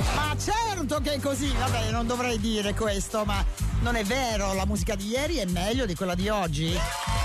Ma certo che è così, vabbè, non dovrei dire questo, ma non è vero, la musica di ieri è meglio di quella di oggi?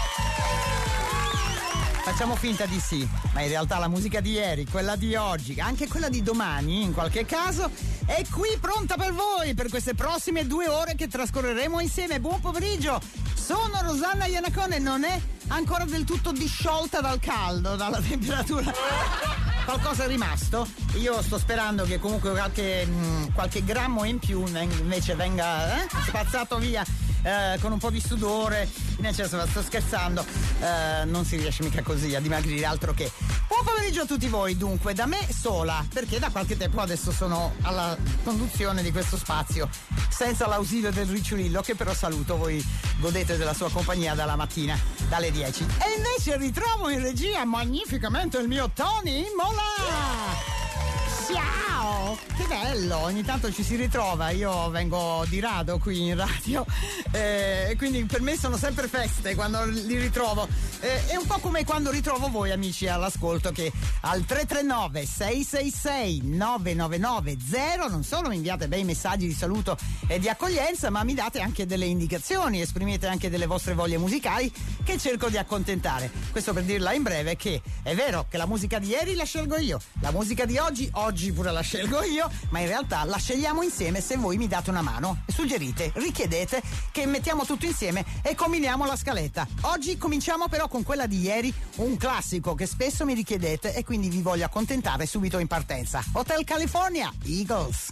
Facciamo finta di sì, ma in realtà la musica di ieri, quella di oggi, anche quella di domani in qualche caso, è qui pronta per voi per queste prossime 2 ore che trascorreremo insieme. Buon pomeriggio, sono Rosanna Iannacone, non è ancora del tutto disciolta dal caldo, dalla temperatura. Qualcosa è rimasto? Io sto sperando che comunque qualche grammo in più invece venga spazzato via con un po' di sudore. Invece sto scherzando, non si riesce mica così a dimagrire, altro che. Buon pomeriggio a tutti voi, dunque, da me sola, perché da qualche tempo adesso sono alla conduzione di questo spazio senza l'ausilio del ricciolillo, che però saluto, voi godete della sua compagnia dalla mattina, dalle 10. E invece ritrovo in regia magnificamente il mio Tony Mola. Ciao! Che bello, ogni tanto ci si ritrova, io vengo di rado qui in radio, quindi per me sono sempre feste quando li ritrovo, è un po' come quando ritrovo voi amici all'ascolto che al 339 666 9990 non solo mi inviate bei messaggi di saluto e di accoglienza, ma mi date anche delle indicazioni, esprimete anche delle vostre voglie musicali che cerco di accontentare. Questo per dirla in breve che è vero che la musica di ieri la scelgo io, la musica di oggi pure la scelgo io, ma in realtà la scegliamo insieme se voi mi date una mano, suggerite, richiedete che mettiamo tutto insieme e combiniamo la scaletta. Oggi cominciamo però con quella di ieri, un classico che spesso mi richiedete e quindi vi voglio accontentare subito in partenza. Hotel California, Eagles.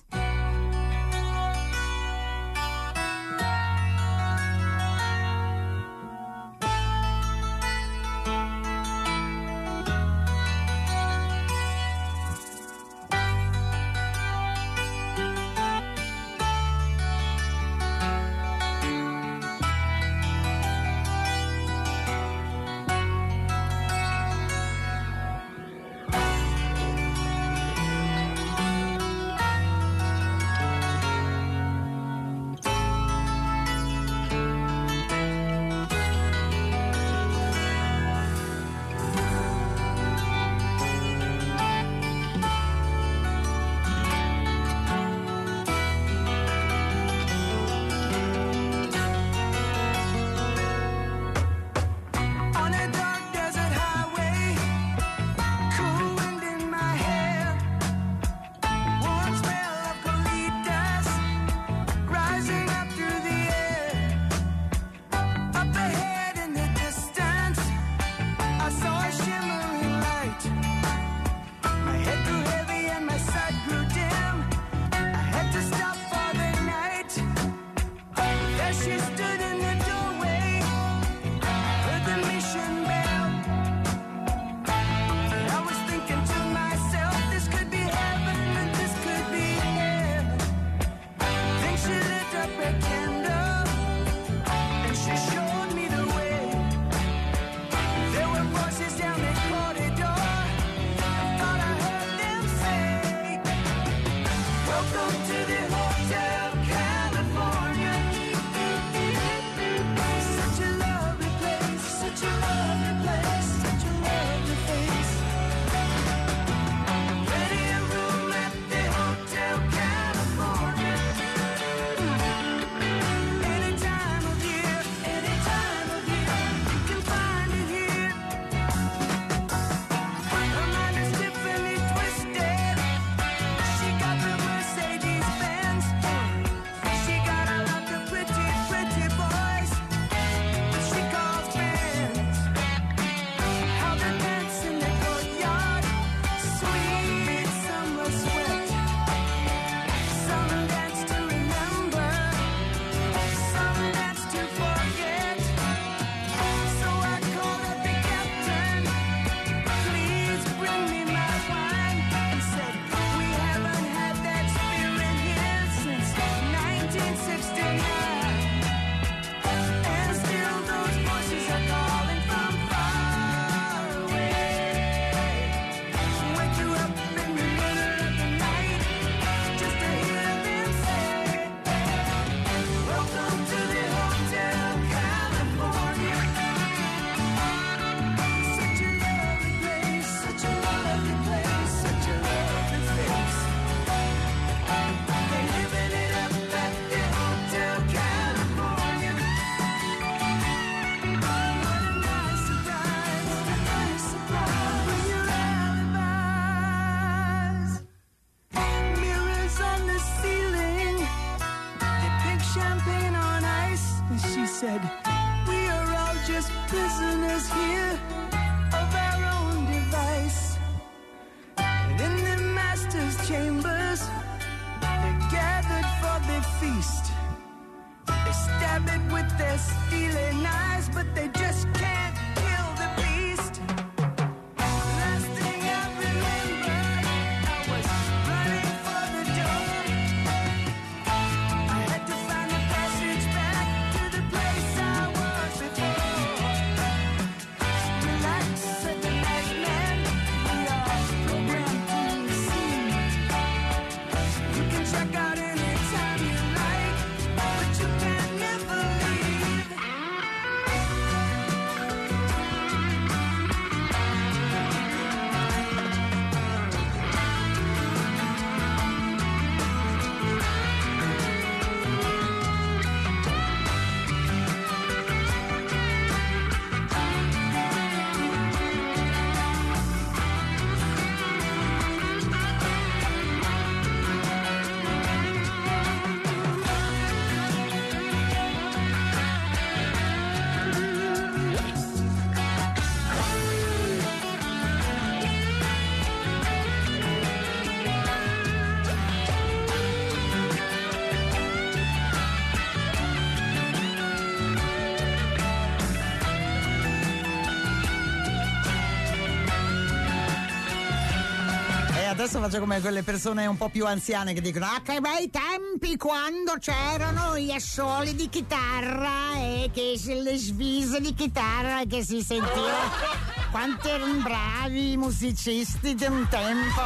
adesso faccio come quelle persone un po' più anziane che dicono: ah, che bei tempi quando c'erano gli assoli di chitarra e che le svise di chitarra che si sentiva. Quanti erano bravi i musicisti di un tempo,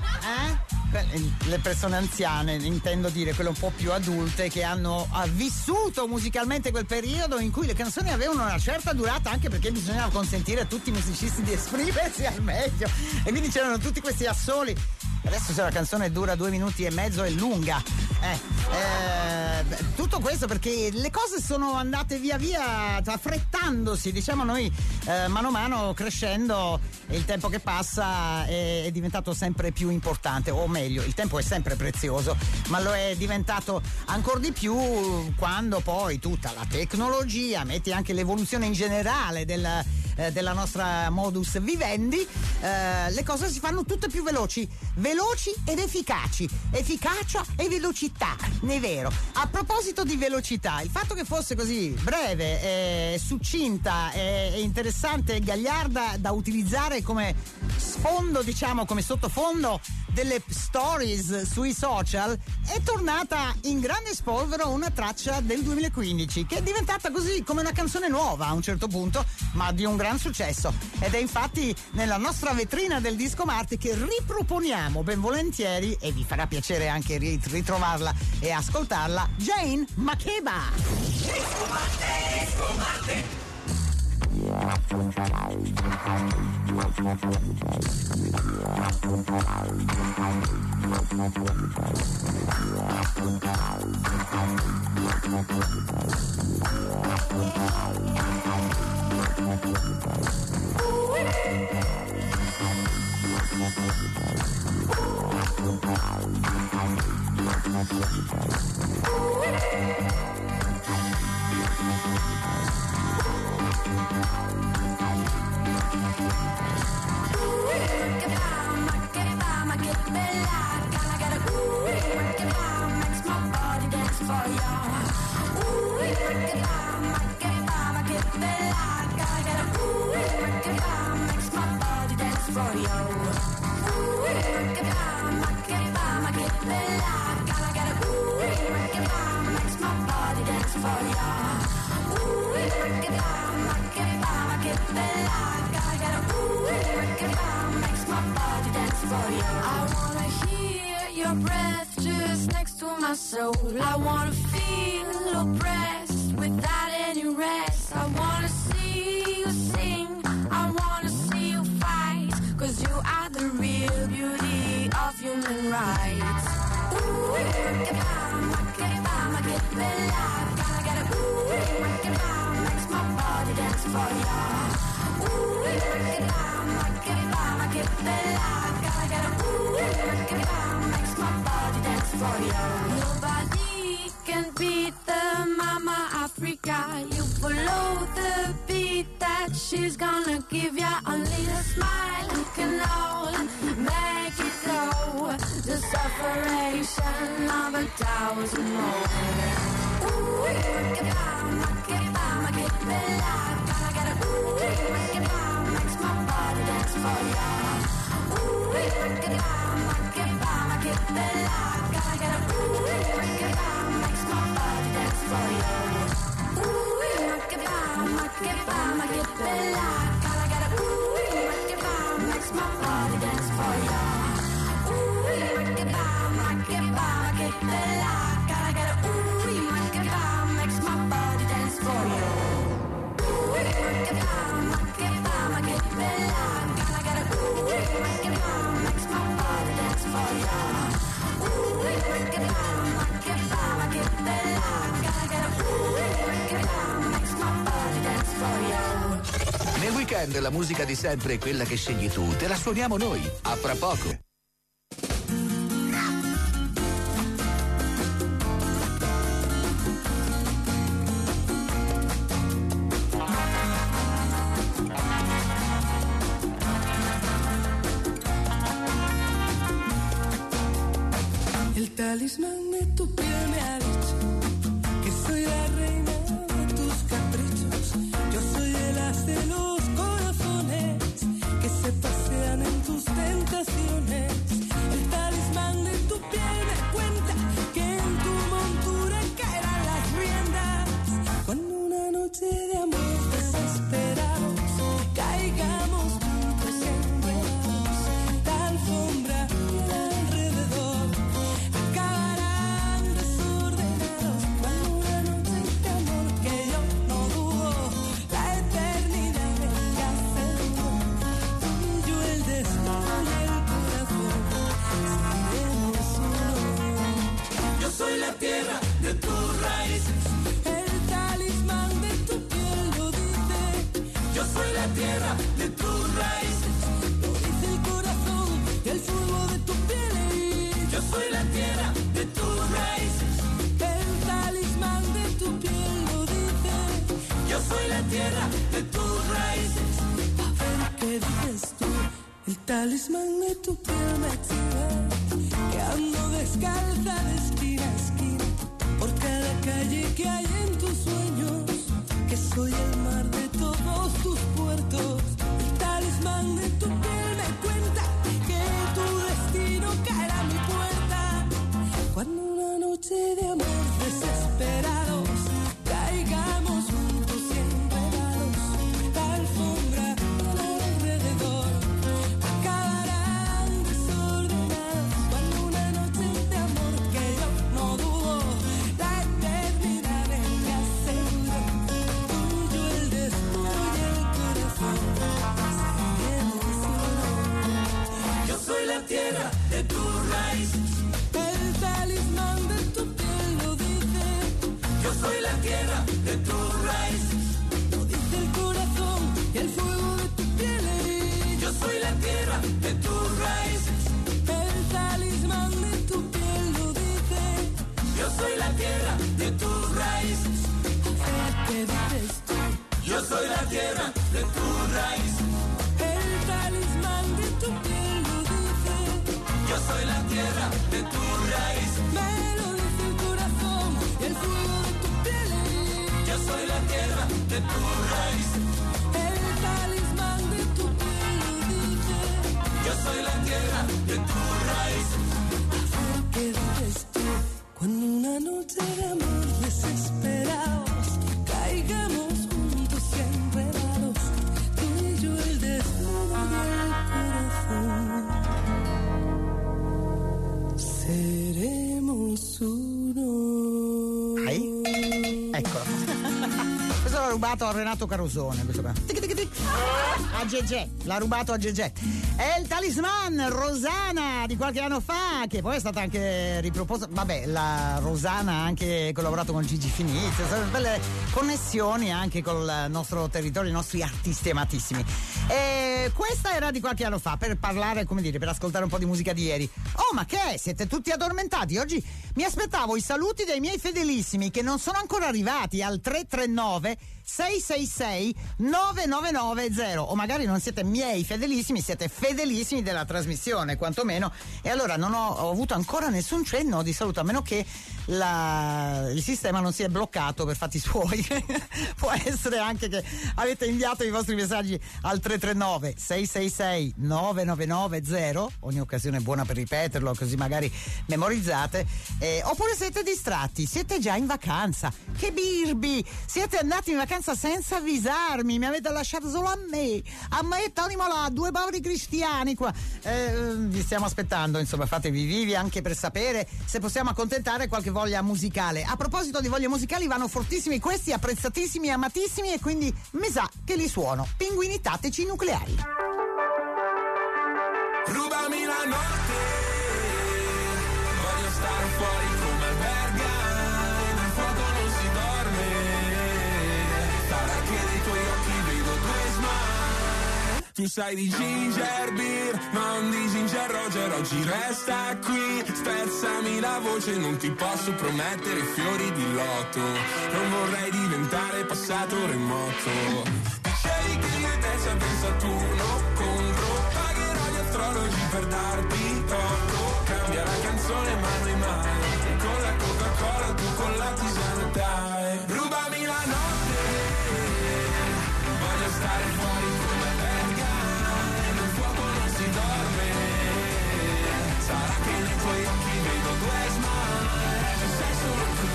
Le persone anziane, intendo dire quelle un po' più adulte, che hanno vissuto musicalmente quel periodo in cui le canzoni avevano una certa durata, anche perché bisognava consentire a tutti i musicisti di esprimersi al meglio, e quindi c'erano tutti questi assoli. Adesso se la canzone dura 2 minuti e mezzo è lunga. Tutto questo perché le cose sono andate via via affrettandosi, diciamo noi, mano a mano crescendo, e il tempo che passa è diventato sempre più importante, o meglio, il tempo è sempre prezioso, ma lo è diventato ancora di più quando poi tutta la tecnologia, metti anche l'evoluzione in generale della nostra modus vivendi, le cose si fanno tutte più veloci ed efficaci, efficacia e velocità, è vero. A proposito di velocità, il fatto che fosse così breve, succinta e interessante e gagliarda da utilizzare come sfondo, diciamo, come sottofondo delle stories sui social, è tornata in grande spolvero una traccia del 2015 che è diventata così come una canzone nuova a un certo punto, ma di un gran successo, ed è infatti nella nostra vetrina del Disco Marti che riproponiamo ben volentieri, e vi farà piacere anche ritrovarla e ascoltarla, Jane Makeba. Disco Marti, Disco Marti. Soul. I wanna feel oppressed without any rest. I wanna see you sing, I wanna see you fight, 'cause you are the real beauty of human rights. Ooh, get bella, gotta get a ooh, makes my body dance for ya. Ooh, get bella, gotta get a ooh, makes my body dance for ya. Nobody can beat the Mama Africa. You follow the beat that she's gonna give ya. Only a smile you can all make it go. The separation of 1,000 more. Ooh, get bella, gotta get a ooh, makes my body dance for ya. Ooh, get bella, gotta get a ooh, makes my body dance for ya. Ooh, get bella, gotta get a ooh, makes my body dance for ya. Ooh, get bella, gotta get a ooh, makes my body dance for ya. Ooh, get bella, gotta get a ooh, makes my body dance for ya. Ooh, get bella, gotta get a ooh, makes my body dance for ya. Nel weekend la musica di sempre è quella che scegli tu, te la suoniamo noi. A fra poco. El talismán de tu piel me ha dicho que soy la reina de tus caprichos. Yo soy el as de los corazones que se pasean en tus tentaciones. de tus raíces. A ver qué dices tú. El talismán de tu piel me exhibe, que ando descalza de esquina a esquina, por cada calle que hay en tus sueños, que soy el mar de todos tus puertos. El talismán de tu piel me cuenta que tu destino caerá a mi puerta, cuando una noche de amor desesperados caigamos juntos y enredados. La alfombra alrededor acabarán desordenados, cuando una noche de amor que yo no dudo, la eternidad venga seguro. Tú y yo el desnudo y el corazón seremos uno. Yo soy la tierra de tus raíces, el talismán de tu piel lo dice. Yo soy la tierra de tus raíces, lo dice el corazón y el fuego de tu piel. Yo soy la tierra de tus raíces, el talismán de tu piel lo dice. Yo soy la tierra de tus raíces. A ver qué dices tú. Yo soy la tierra de tus raíces, el talismán de tu piel lo dice. Yo soy la tierra de tus raíces. Me lo dice el corazón y el fuego de tu piel. Yo soy la tierra de tus raíces, el talismán de tu piel lo dice. Yo soy la tierra de tus raíces. A ver qué dices tú. Cuando una noche de amor desesperados caigamos juntos y enredados, tú y yo el desnudo del corazón seremos uno. Eccolo. Questo l'ha rubato a Renato Carosone, questo qua. A Gegè, l'ha rubato a Gegè. È il Talisman, Rosanna, di qualche anno fa, che poi è stata anche riproposta. Vabbè, la Rosanna ha anche collaborato con Gigi Finizio, sono belle connessioni anche col nostro territorio, i nostri artisti amatissimi. E questa era di qualche anno fa, per parlare, come dire, per ascoltare un po' di musica di ieri. Oh, ma che è? Siete tutti addormentati? Oggi mi aspettavo i saluti dei miei fedelissimi che non sono ancora arrivati al 339 666 9990, o magari non siete miei fedelissimi, siete fedelissimi della trasmissione quantomeno, e allora non ho avuto ancora nessun cenno di saluto, a meno che il sistema non si è bloccato per fatti suoi. Può essere anche che avete inviato i vostri messaggi al 339 666 9990, ogni occasione è buona per ripeterlo, così magari memorizzate, oppure siete distratti, siete già in vacanza, che birbi, siete andati in vacanza senza avvisarmi, mi avete lasciato solo a me Tony Molà, due poveri cristiani qua. Vi stiamo aspettando, insomma, fatevi vivi anche per sapere se possiamo accontentare qualche voglia musicale. A proposito di voglie musicali, vanno fortissimi questi, apprezzatissimi, amatissimi, e quindi mi sa che li suono. Pinguini tattici nucleari. Rubami la notte, voglio stare fuori come alberga, nel fuoco non si dorme, sarà che dei tuoi occhi vedo due smile. Tu sai di ginger beer, non di ginger roger, oggi resta qui, spezzami la voce, non ti posso promettere fiori di lotto, non vorrei diventare passato remoto. Dicevi che io e te ci pensa turno contro, pagherò gli astrologi per darti torto, cambia la canzone ma noi mai, con la Coca-Cola tu con la tisana dai. Rubami la notte, voglio stare fuori come verga, nel fuoco non si dorme, sarà che nei tuoi occhi vedo due smile, tu sei solo tu,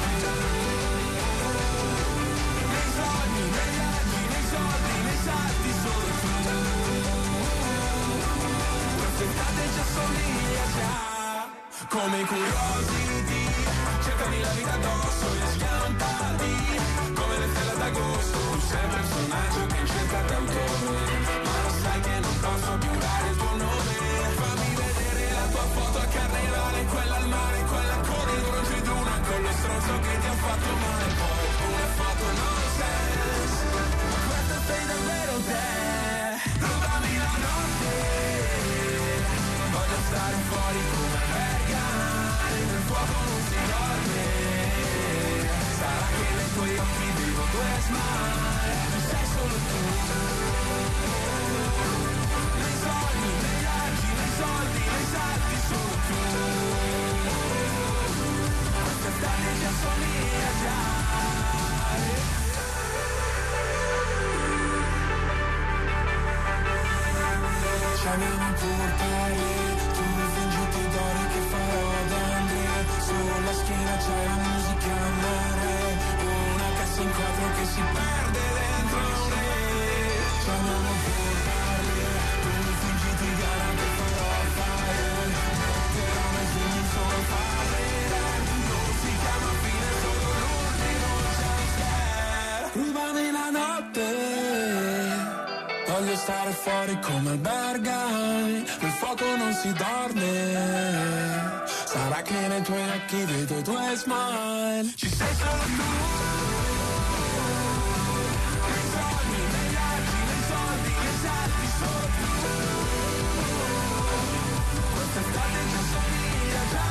nei sogni, nei viaggi, nei soldi, nei salti solo tu, quest'estate già somiglia già, come curiosity, cercami la vita addosso e schiantati, come le stelle d'agosto, tu sei il personaggio che cerca d'autore, ma lo sai che non posso più dare il tuo nome, fammi vedere la tua foto a carnevale, quella al mare, quella con il bronzo di una, con lo stronzo che ti ha fatto male, poi una foto nonsense, questa sei davvero te, rubami la notte, voglio stare fuori come verga, nel fuoco non si dorme, sarà che nei tuoi occhi vedo due smile, tu sei solo solo tu. Nei sogni, nei viaggi, nei soldi, nei salti, solo tu. Quest'estate già somiglia già. Ci amiamo portare, tu fingiti d'oro che farò d'Andrea. Sulla schiena c'è la musica amore, una cassa in quattro che si perde dentro me. Ci amiamo portare, tu fingiti gara che farò fare, però noi segni solo fare. Non si chiama fine, solo l'ultimo jumpscare. Rubami la notte, voglio stare fuori come albergai, nel fuoco non si dorme. Sarà che nei tuoi occhi vedo i tuoi smile. Ci sei solo tu. Nei sogni, nei viaggi, nei soldi, nei salti, solo tu. Quest'estate già somiglia già.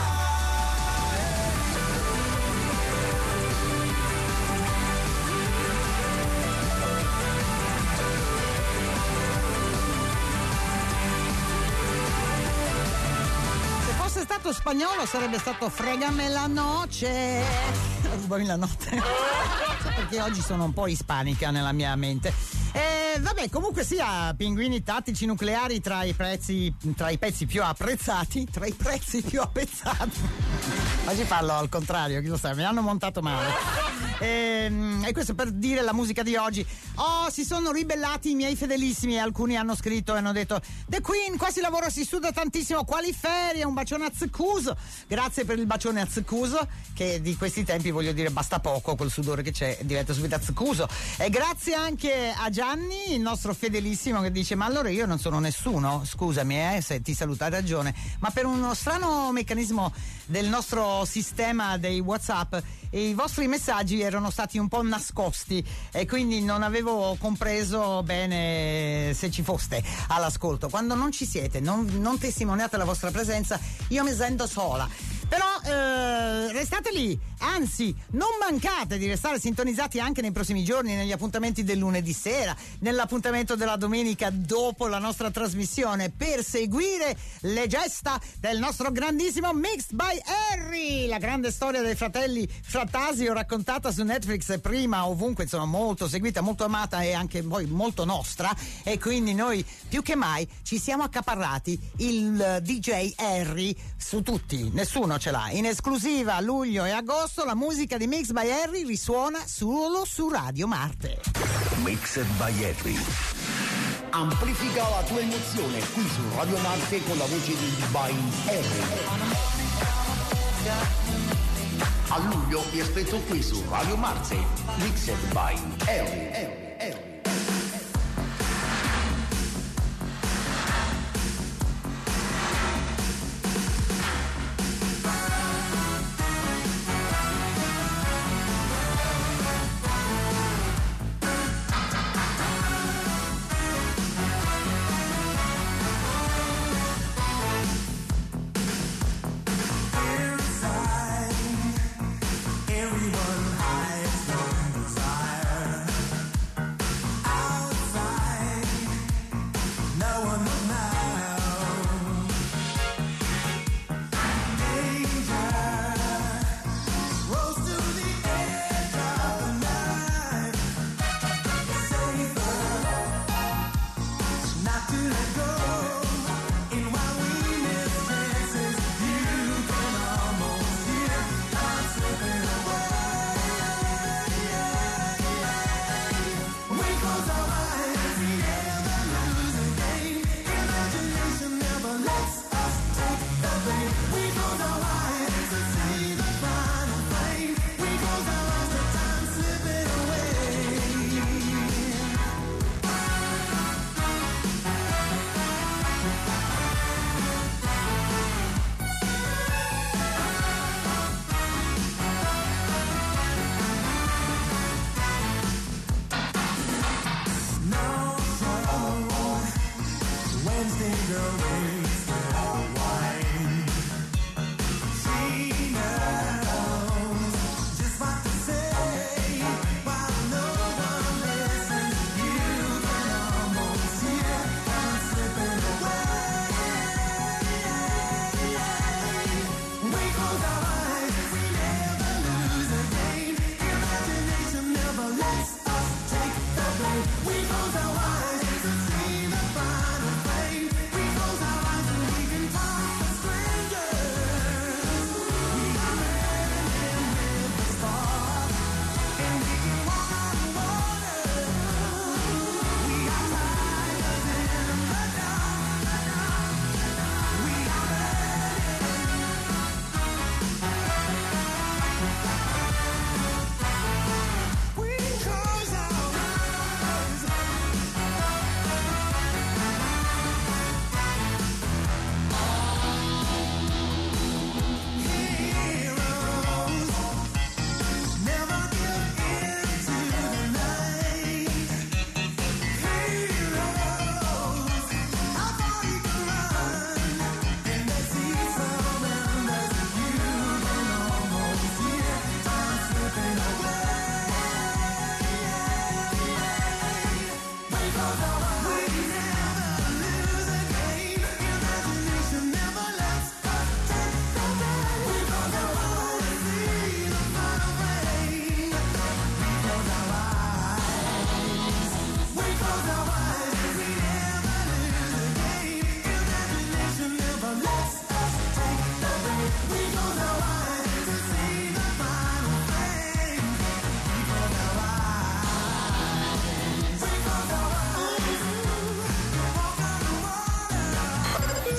Se stato spagnolo sarebbe stato fregame la noce, rubami la notte, perché oggi sono un po' ispanica nella mia mente. Vabbè, comunque sia, pinguini tattici nucleari tra i pezzi più apprezzati, tra i prezzi più appezzati. Oggi parlo al contrario, chi lo sa, mi hanno montato male. E questo per dire la musica di oggi. Si sono ribellati i miei fedelissimi, alcuni hanno scritto e hanno detto: The Queen, qua si lavora, si studia tantissimo, quali ferie, un bacione azzeccuso. Grazie per il bacione azzeccuso, che di questi tempi, voglio dire, basta poco, col sudore che c'è diventa subito azzeccuso. E grazie anche a Gianni, il nostro fedelissimo, che dice: ma allora io non sono nessuno, scusami se ti saluta, hai ragione, ma per uno strano meccanismo del nostro sistema dei WhatsApp i vostri messaggi erano stati un po' nascosti e quindi non avevo compreso bene se ci foste all'ascolto. Quando non ci siete, non testimoniate la vostra presenza, io mi sento sola. Però restate lì, anzi non mancate di restare sintonizzati anche nei prossimi giorni, negli appuntamenti del lunedì sera, nell'appuntamento della domenica dopo la nostra trasmissione, per seguire le gesta del nostro grandissimo Mixed by Harry, la grande storia dei fratelli Frattasio raccontata su Netflix, prima ovunque, insomma molto seguita, molto amata e anche poi molto nostra, e quindi noi più che mai ci siamo accaparrati il DJ Harry su tutti, nessuno ce l'ha. In esclusiva a luglio e agosto la musica di Mixed by Harry risuona solo su Radio Marte. Mixed by Harry. Amplifica la tua emozione qui su Radio Marte con la voce di Divine Harry. A luglio vi aspetto qui su Radio Marte. Mixed by Harry. Everyone hides their desire.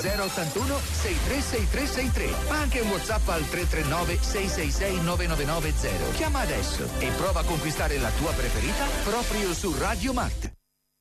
081 636363, ma anche un WhatsApp al 339 666 9990. Chiama adesso e prova a conquistare la tua preferita proprio su Radio Mart.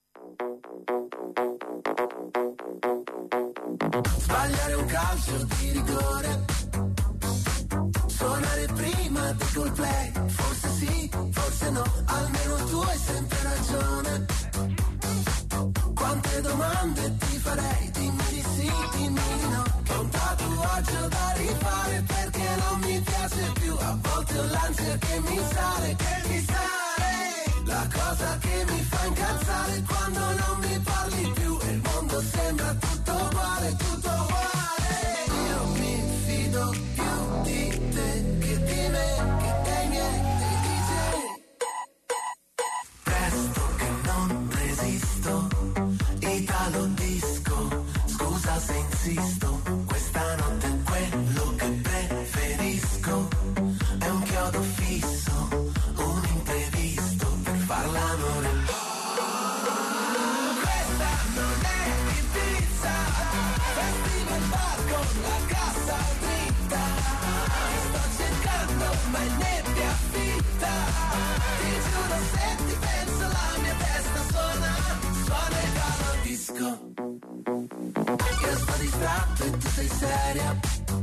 Sbagliare un calcio di rigore, suonare prima di Coldplay, forse sì, forse no, almeno tu hai sempre ragione. Quante domande ti farei, dimmi di sì, dimmi di no, che un tatuaggio da rifare perché non mi piace più, a volte ho l'ansia che mi sale, la cosa che mi fa incazzare quando non mi parli più e il mondo sembra tutto uguale, tutto uguale. Io mi fido più di te che di me, che dei miei, dei DJ. Presto che non resisto, Italo disco, scusa se insisto, questa notte è quello che preferisco, è un chiodo fisso, un imprevisto per far l'amore. Questa non è Ibiza, festival bar con la cassa dritta, sto cercando ma è nebbia fitta, ti giuro se ti penso la mia testa suona Italo disco. Io sto distratto e tu sei seria,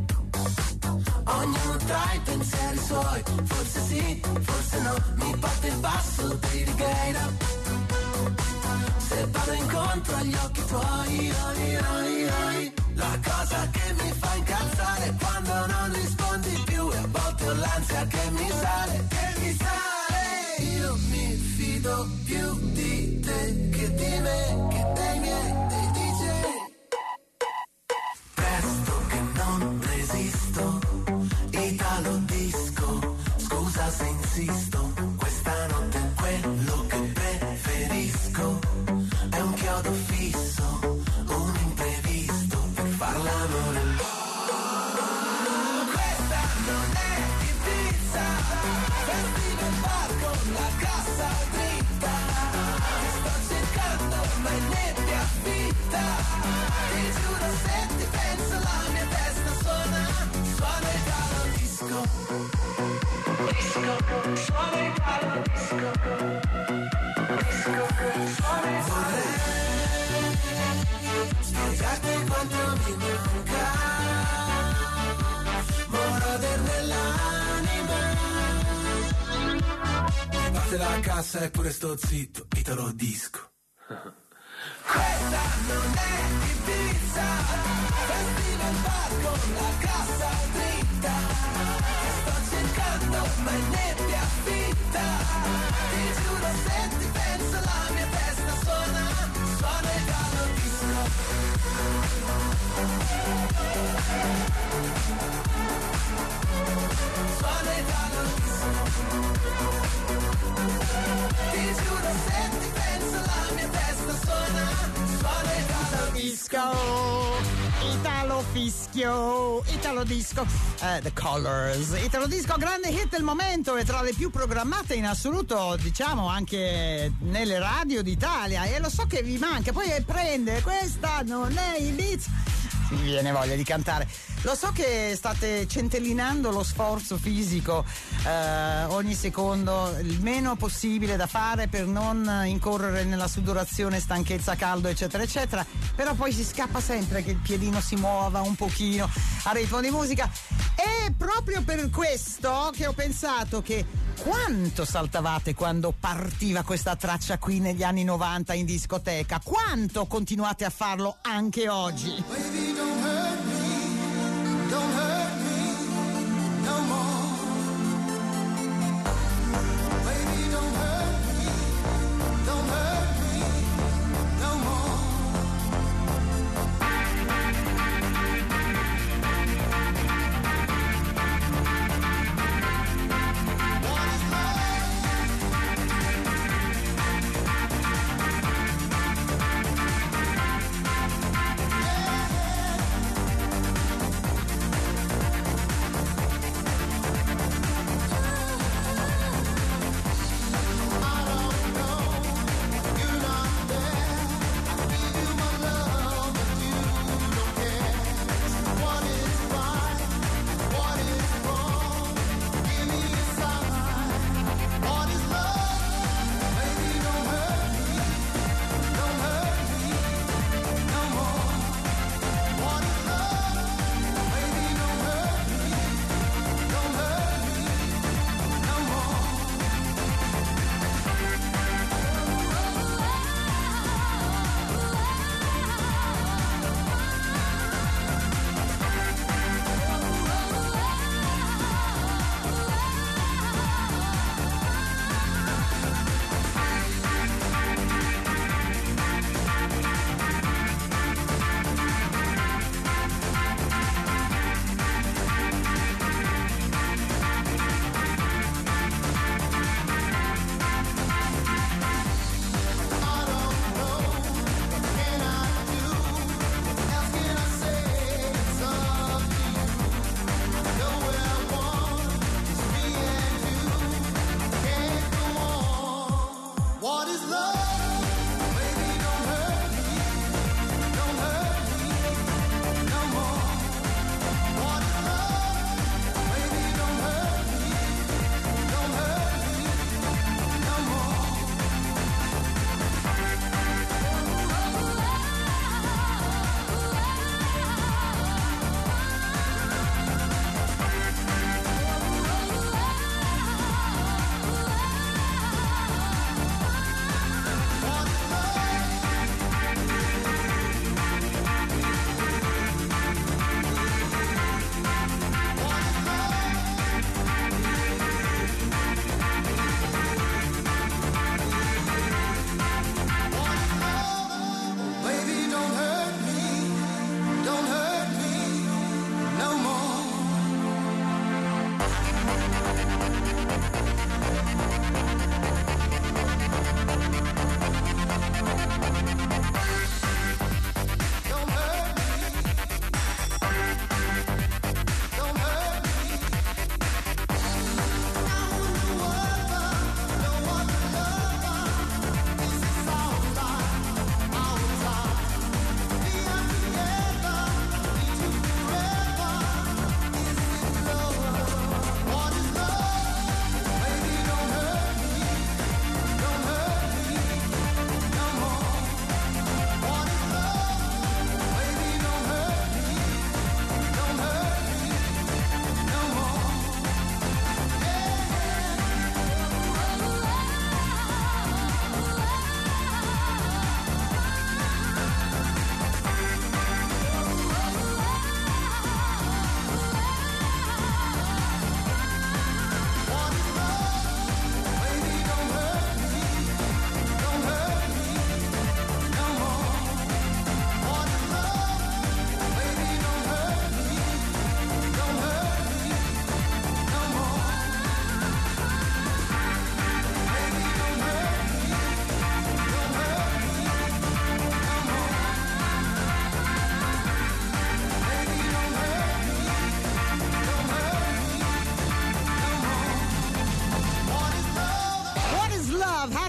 ognuno tra i pensieri suoi, forse sì, forse no, mi batte il passo dei Righeira, se vado incontro agli occhi tuoi, la cosa che mi fa incazzare quando non rispondi più e a volte ho l'ansia che mi sale, io mi fido più di te che di me, che dei miei, dei DJ. Presto che non resisto, Italo disco, scusa se insisto, questa notte è quello che preferisco, è un chiodo fisso, un imprevisto per far l'amore. Questa non è Ibiza, festival bar con la cassa dritta, sto cercando ma è nebbia fitta, ti giuro se ti penso la mia testa suona Italo disco, suona Italo disco, vorrei spiegarti quanto mi manca, moroder nell'anima, mi parte la cassa eppure sto zitto, Italo disco. Questa non è Ibiza, festival bar con la cassa dritta, sto cercando ma è nebbia fitta, ti giuro se ti penso la mia testa suona Italo disco. Suona Italo disco, ti giuro se ti penso la mia testa suona Italo Disco, Italo fischio, Italo disco, The Colors, Italo disco, grande hit del momento e tra le più programmate in assoluto, diciamo anche nelle radio d'Italia, e lo so che vi manca, poi prende questa non è Ibiza, mi viene voglia di cantare. Lo so che state centellinando lo sforzo fisico ogni secondo, il meno possibile da fare per non incorrere nella sudorazione, stanchezza, caldo, eccetera, eccetera, però poi si scappa sempre che il piedino si muova un pochino a ritmo di musica. E proprio per questo che ho pensato che quanto saltavate quando partiva questa traccia qui negli anni 90 in discoteca, quanto continuate a farlo anche oggi. Baby, don't hurt me no more. Baby, don't hurt me no more. What is love?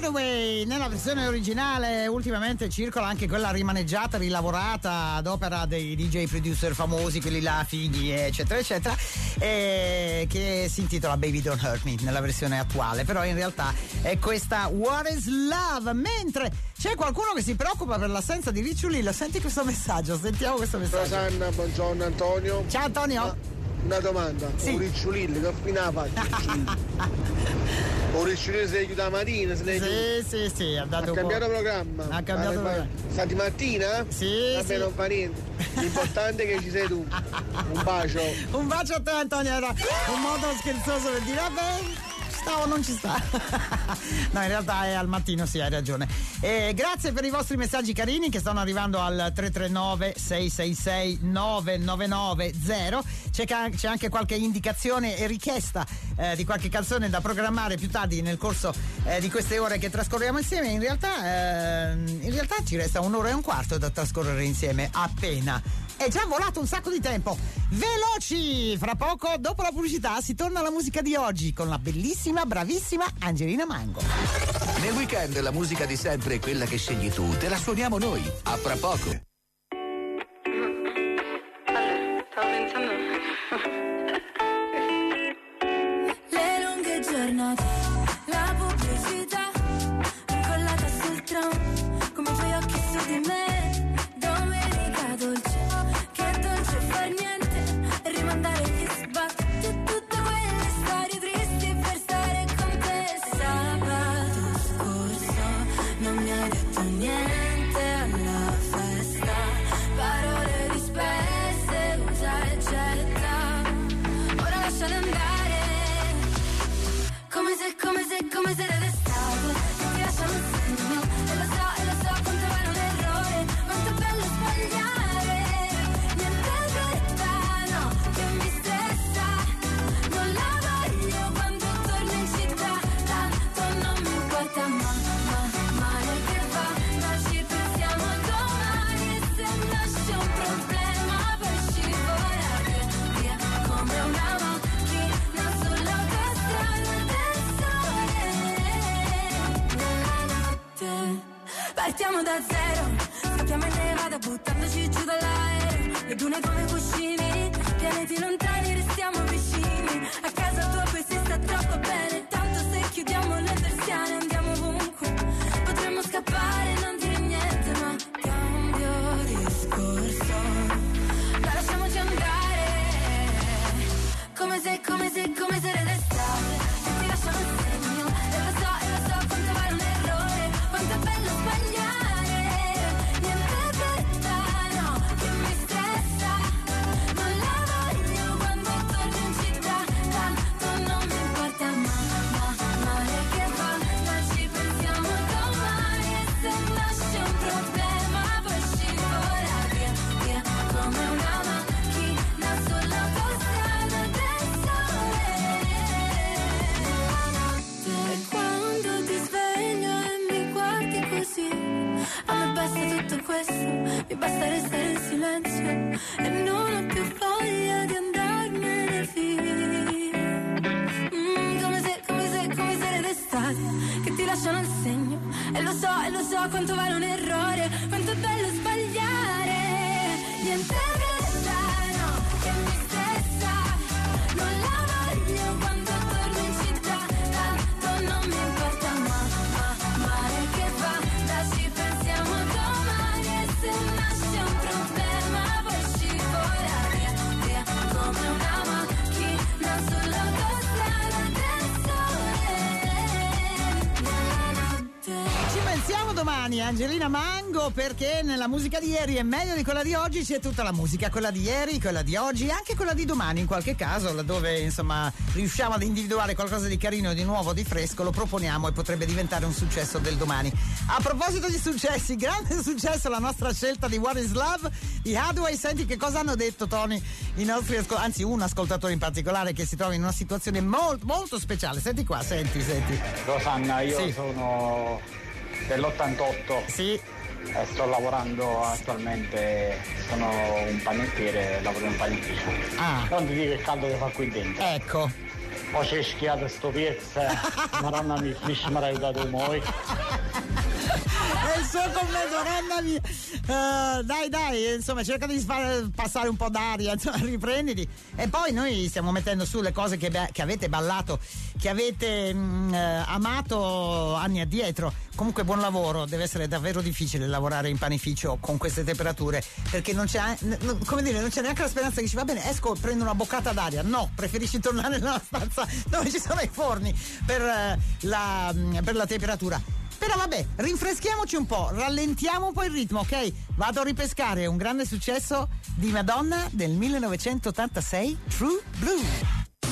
Anyway, nella versione originale ultimamente circola anche quella rimaneggiata, rilavorata ad opera dei DJ producer famosi, quelli là fighi eccetera eccetera, che si intitola Baby Don't Hurt Me nella versione attuale, però in realtà è questa What is Love. Mentre c'è qualcuno che si preoccupa per l'assenza di Riccioli, lo senti questo messaggio? Sentiamo questo messaggio. Rosanna, buongiorno Antonio. Ciao Antonio. Una domanda, Sì. un ricciolillo che fine ha fatto? Un ricciolillo si aiuta la mattina, se ne Sì, ha dato ha un cambiato po'. programma. Ha cambiato programma. Stati mattina? Sì, Vabbè, sì. non fa niente. L'importante è che ci sei tu. Un bacio. Un bacio a te Antonio, era un modo scherzoso per dire vabbè, ci sta o non ci sta. No, in realtà è al mattino, sì, hai ragione. Grazie per i vostri messaggi carini che stanno arrivando al 339 666 9990. C'è anche qualche indicazione e richiesta di qualche canzone da programmare più tardi nel corso di queste ore che trascorriamo insieme. In realtà ci resta un'ora e un quarto da trascorrere insieme appena. È già volato un sacco di tempo. Veloci! Fra poco, dopo la pubblicità, si torna alla musica di oggi con la bellissima, bravissima Angelina Mango. Nel weekend la musica di sempre è quella che scegli tu, te la suoniamo noi. A fra poco. Stavo pensando. Le lunghe giornate, la pubblicità, incollata sul tram, come i tuoi occhi su di me. Domenica dolce, che dolce far niente e rimandare gli sbatti. Tutte quelle storie tristi per stare con te. Sabato scorso non mi hai detto niente alla festa, parole disperse, usa e getta. Ora lasciale andare, come se era d'estate, che ti lasciano un segno. E lo so quanto vale un errore, quanto è bello sbagliare. Niente fretta, no, che mi stressa. Non la voglio quando torno in città, tanto non mi importa male che va, ma ci pensiamo domani. E se nasce un problema poi scivola via come una macchina sull'autostrada del sole. Nella notte partiamo da zero, scappiamo in nevada buttandoci giù dall'aereo. Le dune come cuscini, pianeti lontani restiamo vicini. A casa tua poi si sta troppo bene, tanto se chiudiamo le persiane andiamo ovunque. Potremmo scappare, non dire niente, ma cambio discorso. Ma lasciamoci andare, come se era d'estate, e ti lasciano il segno. E lo so quanto vale un errore, quanto è bello sbagliare. Niente fretta, no, che mi stressa. Non la voglio quando torno in città, tanto non mi importa male che va, ma ci pensiamo domani. E se nasce un problema poi scivola via come una macchina sull'autostrada del sole. E quando ti sveglio e mi guardi così, a me basta tutto questo, mi basta restare in silenzio e non ho più voglia di andarmene via. Come se era d'estate, che ti lasciano il segno. E lo so quanto vale un errore, quanto è bello sbagliare. Niente fretta, no, che mi stressa. Non la voglio quando torno in città, tanto non mi importa male che va, da ci pensiamo domani. E se nasce un problema poi scivola via come una macchina sull'autostrada del sole. Nella notte. Ci pensiamo domani, Angelina Mango, perché nella musica di ieri è meglio di quella di oggi. C'è tutta la musica, quella di ieri, quella di oggi e anche quella di domani in qualche caso, laddove insomma riusciamo ad individuare qualcosa di carino, di nuovo, di fresco, lo proponiamo e potrebbe diventare un successo del domani. A proposito di successi, grande successo la nostra scelta di What is Love di Hathaway. Senti che cosa hanno detto, Tony, i nostri anzi un ascoltatore in particolare che si trova in una situazione molto molto speciale. Senti qua, senti. Rosanna, io Sì. sono dell'88 Sì, e sto lavorando attualmente, sono un panettiere, lavoro in un panettiere. Ah. Non ti dico il caldo che fa qui dentro. ecco. Ho c'è schiato sto pezzo, Madonna mia, finisce mi ha aiutato voi. È il suo commento, Madonna mia. Dai, insomma, cerca di far passare un po' d'aria, insomma, riprenditi. E poi noi stiamo mettendo su le cose che avete ballato, che avete amato anni addietro. Comunque buon lavoro, deve essere davvero difficile lavorare in panificio con queste temperature, perché non c'è, come dire, non c'è neanche la speranza che dici va bene, esco, prendo una boccata d'aria. No, preferisci tornare nella stanza dove ci sono i forni per la temperatura. Però vabbè, rinfreschiamoci un po', rallentiamo un po' il ritmo, ok? Vado a ripescare un grande successo di Madonna del 1986, True Blue.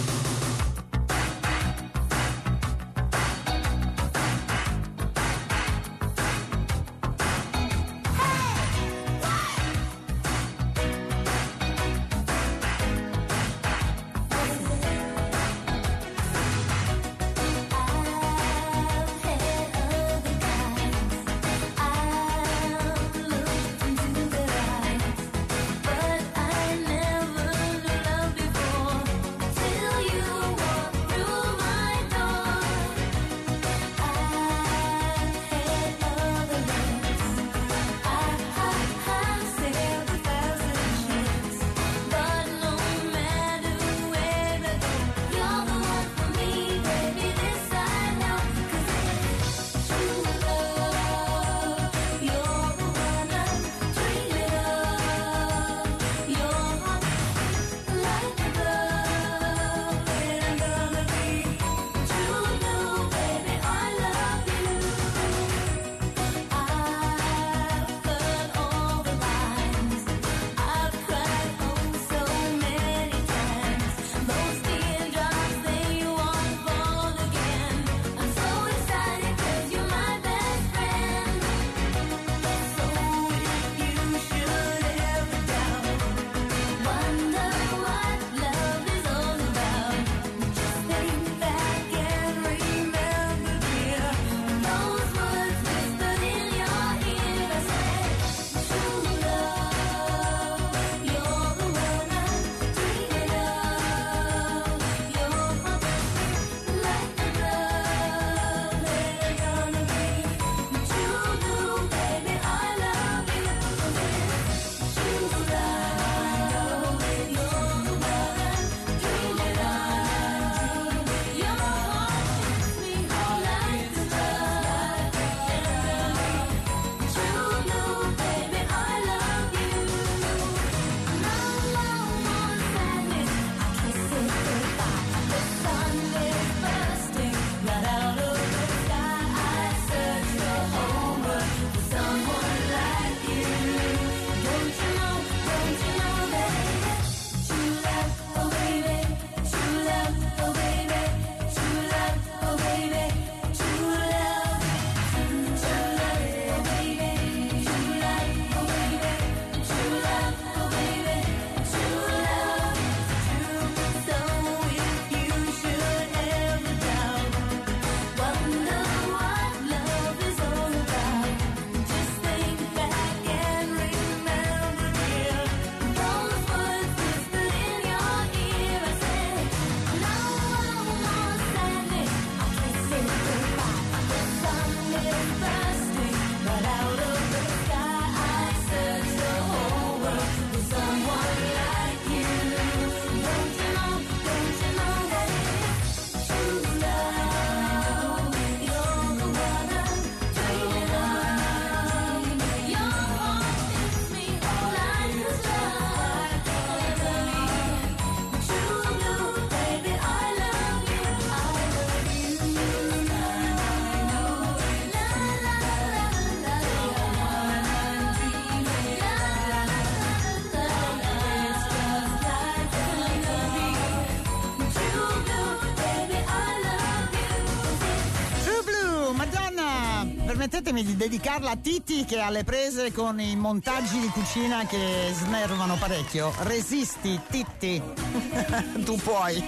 Permettetemi di dedicarla a Titi, che ha le prese con i montaggi di cucina che snervano parecchio. Resisti, Titi. Tu puoi.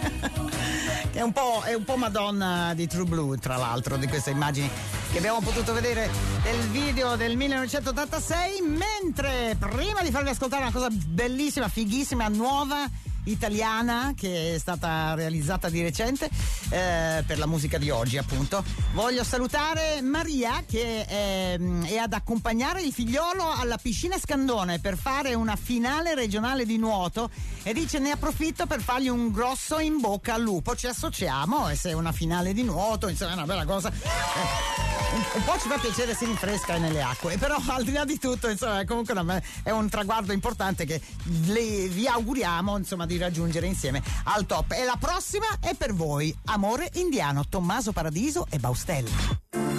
È un po' Madonna di True Blue, tra l'altro, di queste immagini che abbiamo potuto vedere del video del 1986. Mentre prima di farvi ascoltare una cosa bellissima, fighissima, nuova, italiana che è stata realizzata di recente per la musica di oggi, appunto. Voglio salutare Maria che è ad accompagnare il figliolo alla piscina Scandone per fare una finale regionale di nuoto e dice ne approfitto per fargli un grosso in bocca al lupo, ci associamo e se è una finale di nuoto insomma è una bella cosa, un po' ci fa piacere, si rinfresca nelle acque, però al di là di tutto insomma comunque è un traguardo importante che vi auguriamo insomma di raggiungere insieme al top. E la prossima è per voi, Amore indiano, Tommaso Paradiso e Baustella.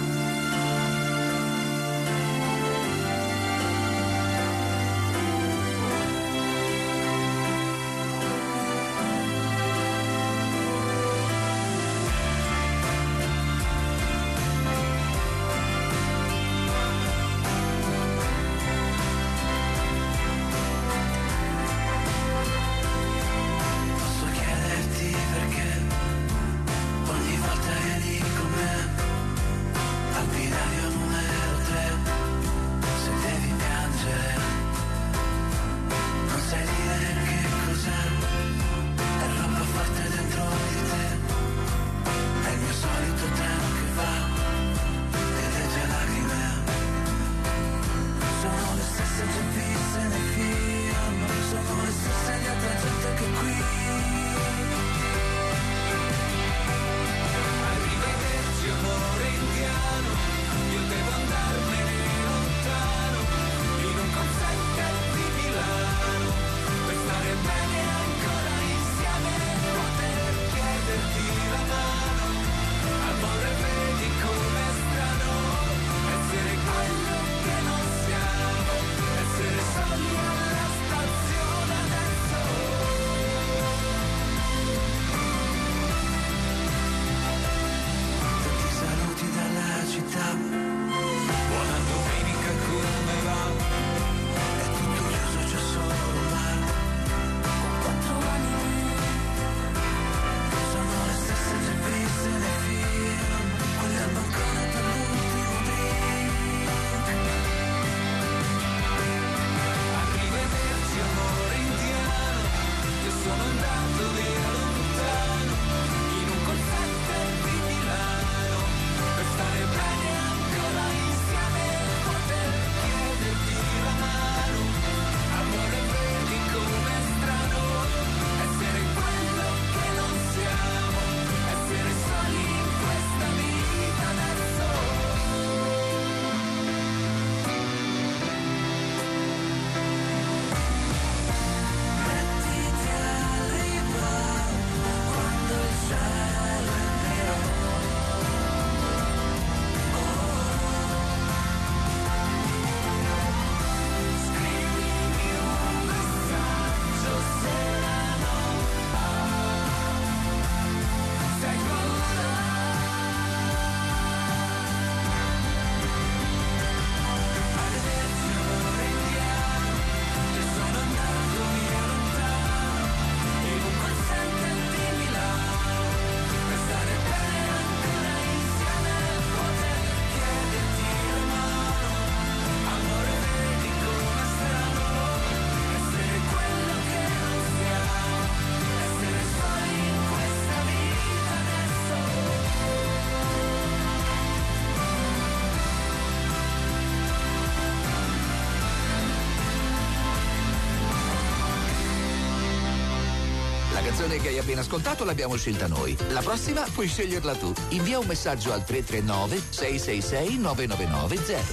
Che hai appena ascoltato l'abbiamo scelta noi. La prossima puoi sceglierla tu. Invia un messaggio al 339 666 9990.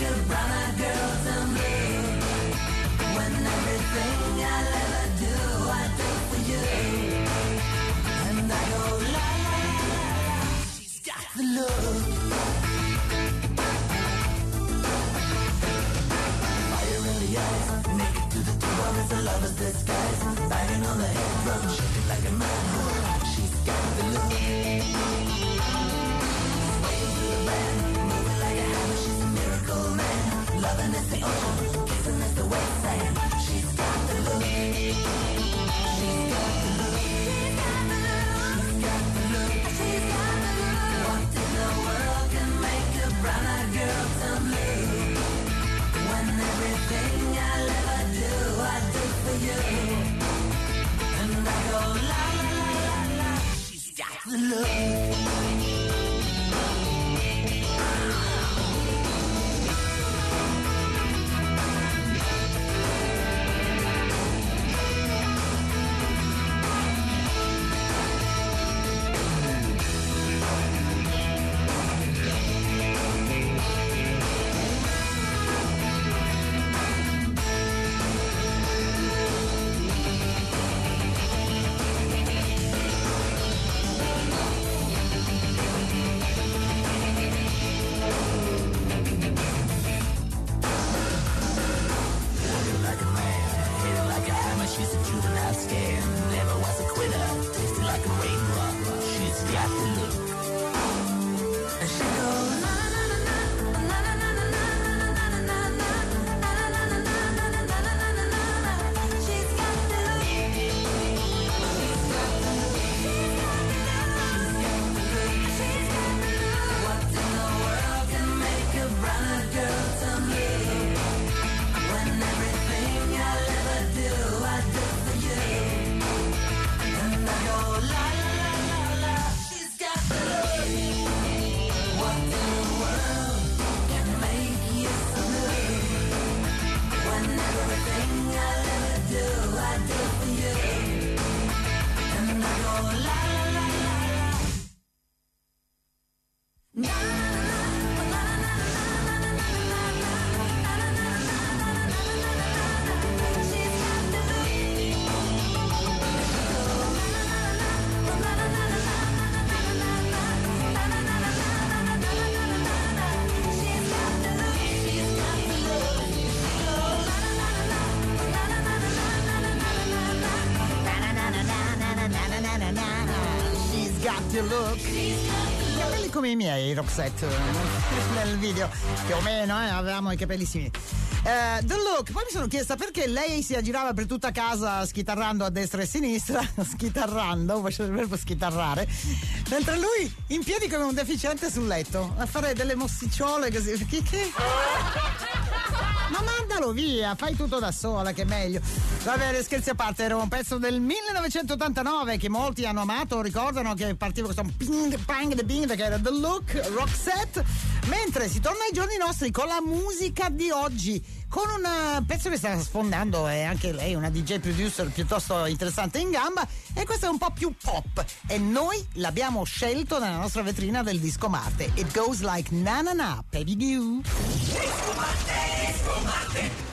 Everything I'll ever do love. Fire in the eyes, naked to the core, it's a lover's disguise. Banging on the head drum, shaking like a mad bull. She's got the look. Swaying to the band, moving like a hammer. She's a miracle man. Loving is the ocean, kissing is the wet sand. She's got the look. She's got the look. She's got the look. She's got the look. What in the world can make a brown-eyed girl turn blue? When everything I'll ever do, I do for you. And I go la la la la la. She's got the look. She's a juvenile scam, never was a quitter, tasted like a raindrop. She's got the look. And she goes na na na na na na na na na na na na. She's got the look. She's got the look. She's got the look. What in the world can make a brown-eyed girl turn blue? When everything I'll ever do, I do for you. And I go la la la la la. She's got the look. What in the world can make you so blue? When everything I'll ever do, I do for you. And I go la la la la la. Na na na na na na na She's got the look. Capelli come i miei, Roxette, nel video, più o meno, avevamo i capelli simili. The Look. Poi mi sono chiesta perché lei si aggirava per tutta casa schitarrando a destra e a sinistra, schitarrando, faccio il verbo schitarrare, mentre lui in piedi come un deficiente sul letto a fare delle mossicciole così. Che? Ma mandalo via, fai tutto da sola, che è meglio. Va bene, scherzi a parte, era un pezzo del 1989 che molti hanno amato, ricordano che partiva questo ping pang the bing, che era The Look, Roxette, mentre si torna ai giorni nostri con la musica di oggi, con un pezzo che sta sfondando, e anche lei una DJ producer piuttosto interessante in gamba, e questo è un po' più pop e noi l'abbiamo scelto nella nostra vetrina del Disco Marte. It goes like na na na, baby goo. Disco Marte, Disco Marte.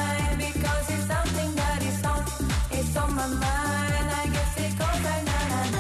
It's on my mind, I guess it goes like na na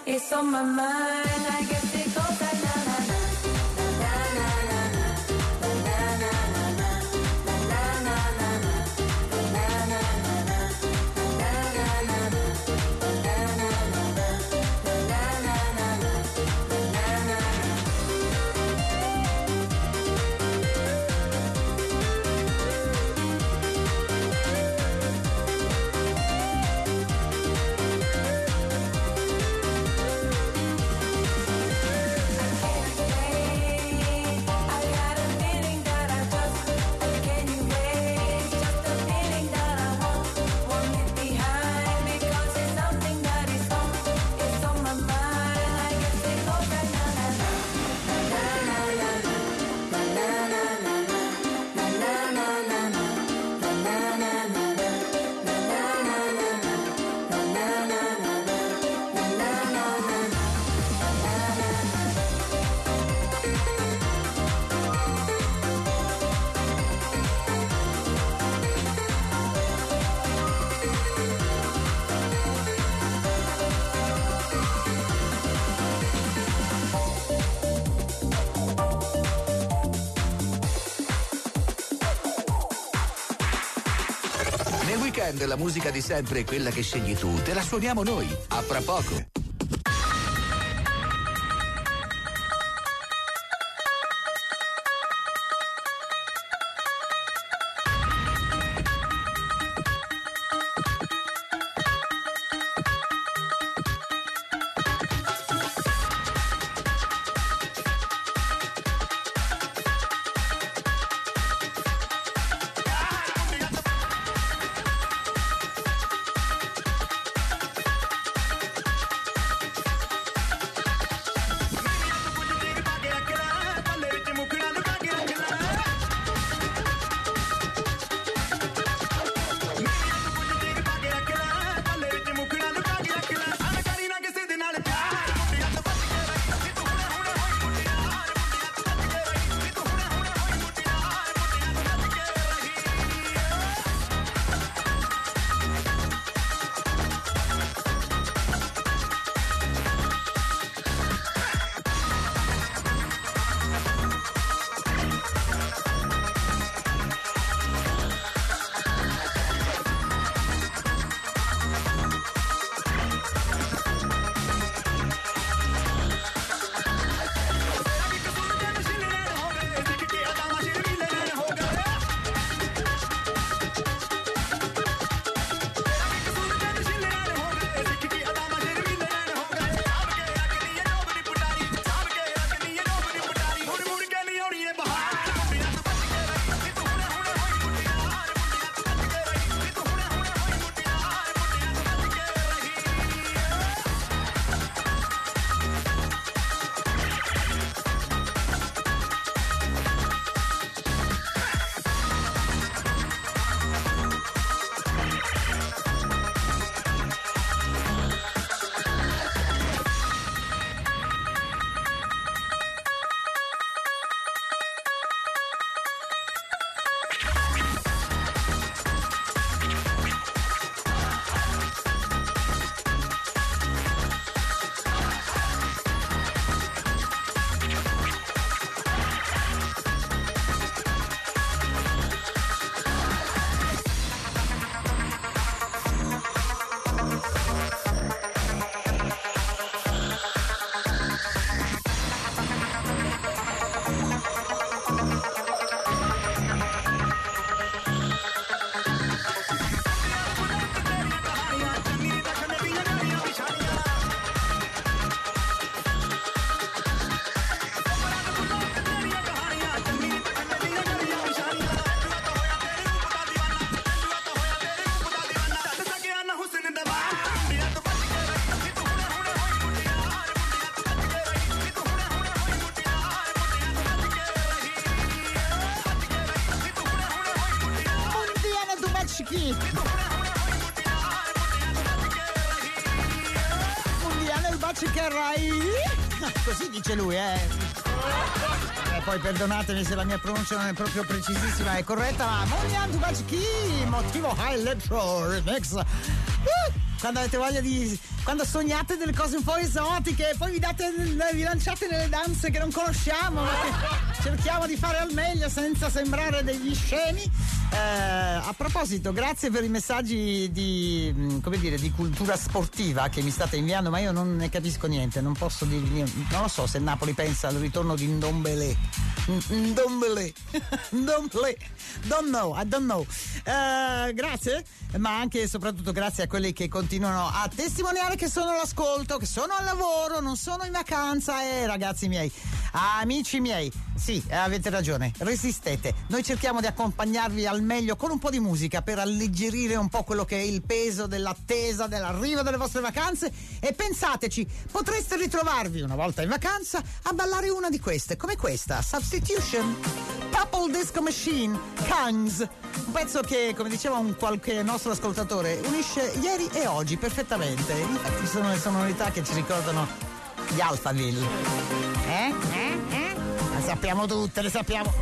It's on my mind. I guess it goes like na na na na na na na na na na La musica di sempre è quella che scegli tu, te la suoniamo noi, a fra poco. chi? Mondiale il Bacicherai. Così dice lui, E poi perdonatemi se la mia pronuncia non è proprio precisissima e corretta, ma Mondiale il Bacichi, motivo High Electro Remix. quando avete voglia quando sognate delle cose un po' esotiche, poi vi lanciate nelle danze che non conosciamo, ma che cerchiamo di fare al meglio senza sembrare degli scemi. A proposito, grazie per i messaggi di cultura sportiva che mi state inviando, ma io non ne capisco niente, non posso dirvi niente. Non lo so se Napoli pensa al ritorno di Ndombele. I don't know. Grazie, ma anche e soprattutto grazie a quelli che continuano a testimoniare che sono all'ascolto, che sono al lavoro, non sono in vacanza. Ragazzi miei, amici miei, sì, avete ragione, resistete. Noi cerchiamo di accompagnarvi al meglio con un po' di musica per alleggerire un po' quello che è il peso dell'attesa dell'arrivo delle vostre vacanze, e pensateci, potreste ritrovarvi una volta in vacanza a ballare una di queste, come questa, Substitution, Purple Disco Machine, Kangs, un pezzo che, come diceva un qualche nostro ascoltatore, unisce ieri e oggi perfettamente. Infatti sono le sonorità che ci ricordano gli Alphaville. Le sappiamo tutte, le sappiamo.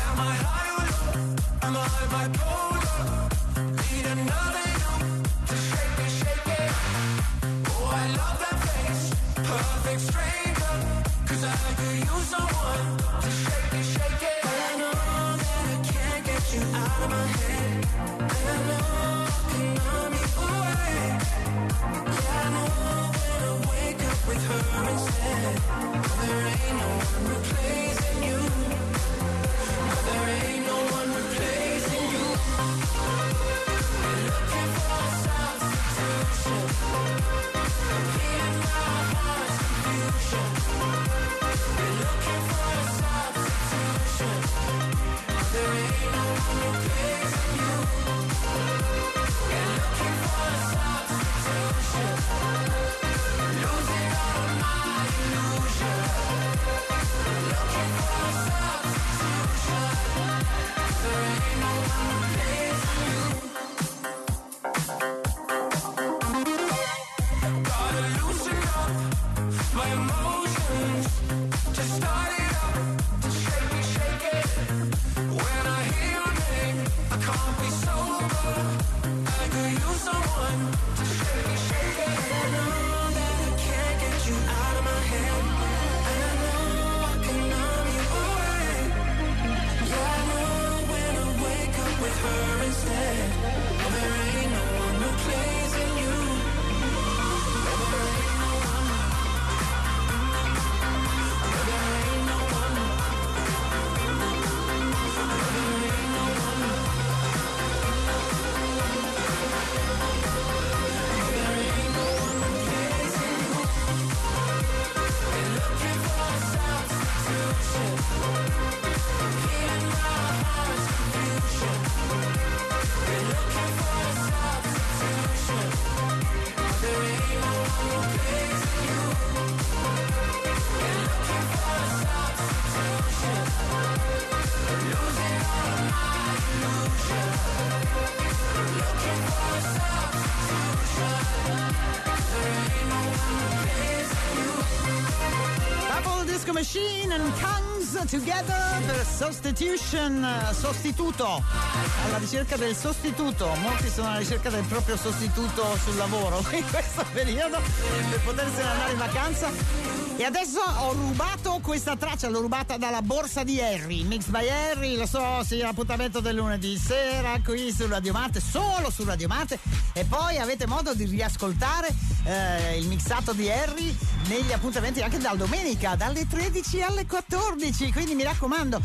Machine and Kangs together per Substitution, sostituto, alla ricerca del sostituto. Molti sono alla ricerca del proprio sostituto sul lavoro in questo periodo per potersene andare in vacanza. E adesso ho rubato questa traccia, l'ho rubata dalla borsa di Harry, Mix by Harry, lo so, sì, l'appuntamento del lunedì sera qui su Radio Marte, solo su Radio Marte, e poi avete modo di riascoltare il mixato di Harry negli appuntamenti anche dal domenica, dalle 13 alle 14, quindi mi raccomando,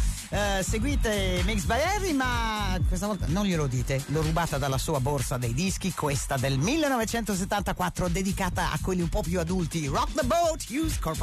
seguite Mix by Harry, ma questa volta non glielo dite, l'ho rubata dalla sua borsa dei dischi, questa del 1974, dedicata a quelli un po' più adulti, Rock the Boat, Hughes Corporation.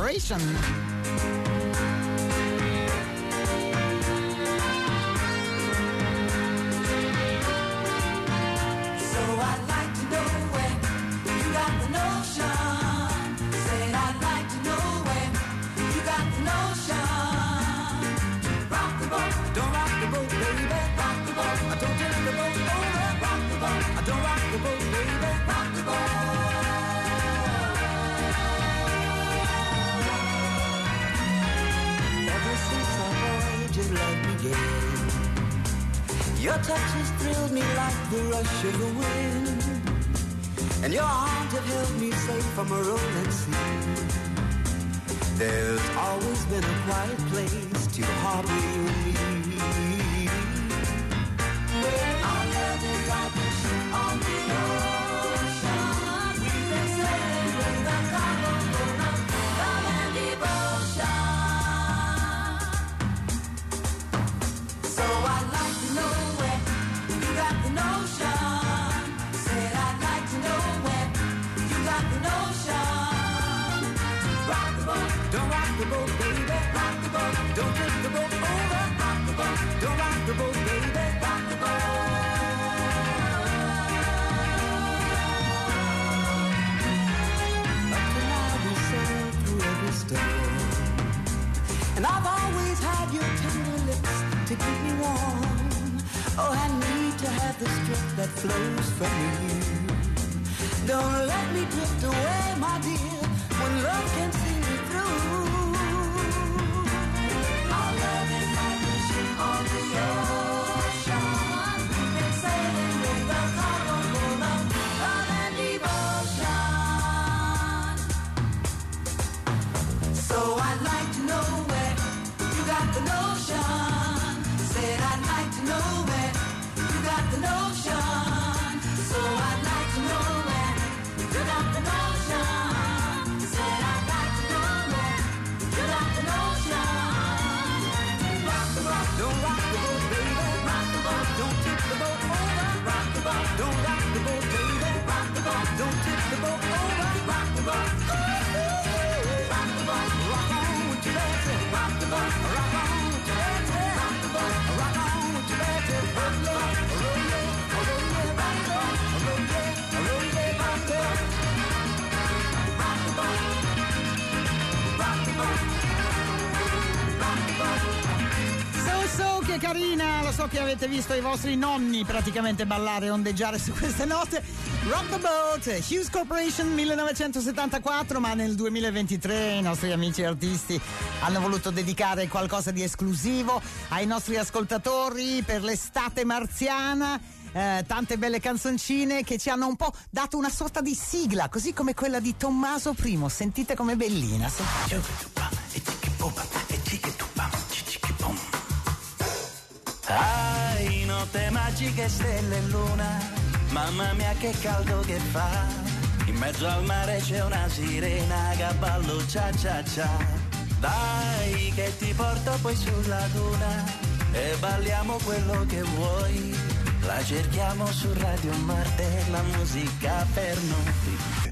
Your touch has thrilled me like the rush of the wind. and your arms have held me safe from a rolling sea. There's always been a quiet place to harbor you and me. Our love is like a ship on the ocean. We've been sailing with the cargo full of love and devotion. So I'd like to know where you got the notion. Said I'd like to know where you got the notion. Rock the boat, don't rock the boat, baby. Rock the boat, don't tip the boat over. Rock the boat, don't rock the boat, baby. Rock the boat. Up to now we sailed through every storm, and I've always had your tender lips to keep me warm. Oh, I need to have the strength that flows from you. Don't let me drift away, my dear, when love can see me through. Our love is like a ship on the ocean. We've been sailing with the cargo full of love and devotion. So I'd like to know where you got the notion. Said I'd like to know where you got the notion. So I'd like to know where you got the notion. Said I'd like to know where you got the notion. Rock the boat, don't rock the boat, baby. Rock the boat, don't tip the boat over. Rock the boat, don't rock the boat, baby. Rock the boat, don't tip the boat over. Rock the boat, rock the boat, rock on with your legs. Rock the boat, rock on with your legs. Rock the boat, rock on with your legs. Rock the boat, roll it, roll it, rock the boat, roll it, roll it, rock the boat. Rock the boat, rock the boat, rock the boat. So che carina, lo so che avete visto i vostri nonni praticamente ballare e ondeggiare su queste note. Rock the Boat, Hughes Corporation 1974, ma nel 2023 i nostri amici artisti hanno voluto dedicare qualcosa di esclusivo ai nostri ascoltatori per l'estate marziana. Tante belle canzoncine che ci hanno un po' dato una sorta di sigla, così come quella di Tommaso I. Sentite com'è bellina. Ai, notte magiche, stelle e luna, mamma mia che caldo che fa. In mezzo al mare c'è una sirena che ballo cia cia cia. Dai che ti porto poi sulla duna e balliamo quello che vuoi. La cerchiamo su Radio Marte, la musica per noi.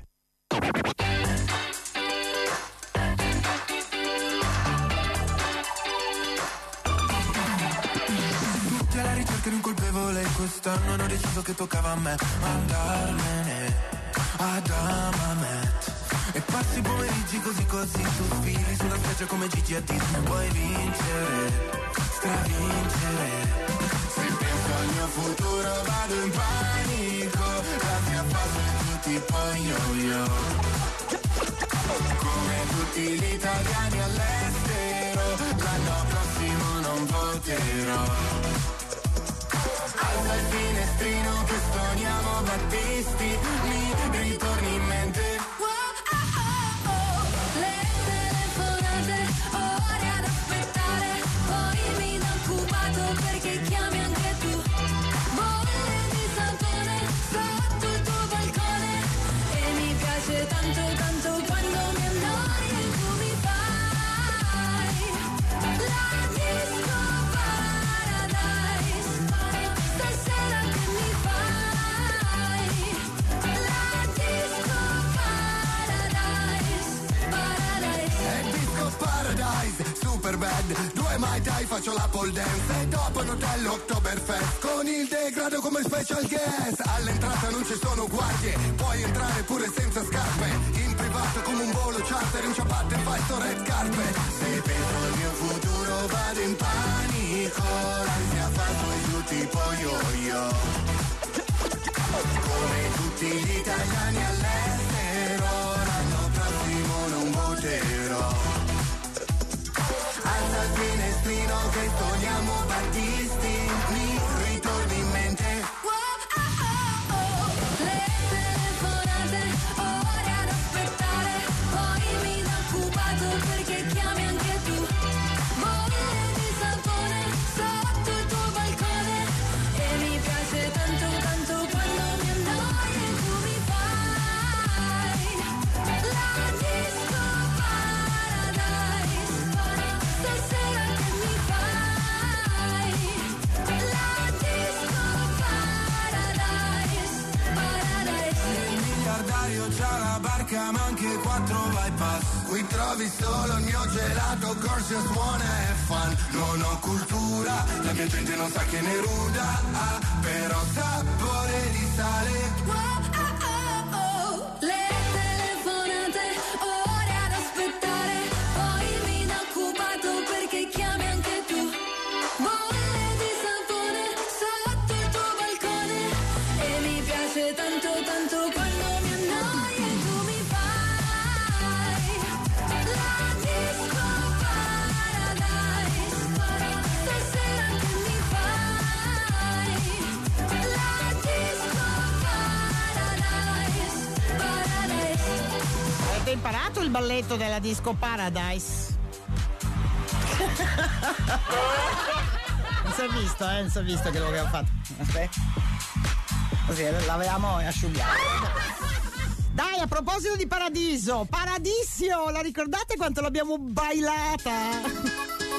Alla ricerca di un colpevole, quest'anno hanno deciso che toccava a me andarmene ad Amamet. E passi i pomeriggi così così, tu sfili sulla spiaggia come Gigi a Disney. Vuoi vincere, stravincere. Se penso al mio futuro vado in panico. La mia fase è tutti poi yo-yo. Come tutti gli italiani all'estero, l'anno prossimo non voterò. Alza il finestrino che stoniamo Battisti, mi ritorni in mente. Le telefonate, ore ad aspettare, poi mi dà occupato perché chiami anche tu. Bolle di sapone sotto il tuo balcone e mi piace tanto tanto quando mi annoi e tu mi fai la disco paradise. Stasera che mi fai la disco paradise, paradise. È disco paradise, super bad. Due mai dai, faccio la pole dance. E dopo un hotel Oktoberfest con il degrado come special guest. All'entrata non ci sono guardie, puoi entrare pure senza scarpe. In privato come un volo charter, in ciabatte fai sto red carpet. Se penso al mio futuro vado in panico. L'ansia fa su e giù tipo yo-yo. Come tutti gli italiani all'estero, l'anno prossimo non voterò. Alza il finestrino che sogniamo Battisti, mi ritorni in mente. Le telefonate vodka ma anche 4 bypass. Qui trovi solo il mio gelato, Gorgeous, buona e fun. Non ho cultura, la mia gente non sa che ne ruda, però sapore di sale. Le telefonate, ore ad aspettare, poi mi da occupato perché chiami anche tu. Bolle di sapone sotto il tuo balcone e mi piace tanto tanto quando mi annoia e tu mi fai la disco paradise. Stasera tu mi fai la disco paradise. Avete imparato il balletto della Disco Paradise? Non si è visto, non si è visto che lo abbiamo fatto. Aspetta. Così l'avevamo asciugato. Dai, a proposito di Paradiso, Paradisio, la ricordate quanto l'abbiamo bailata?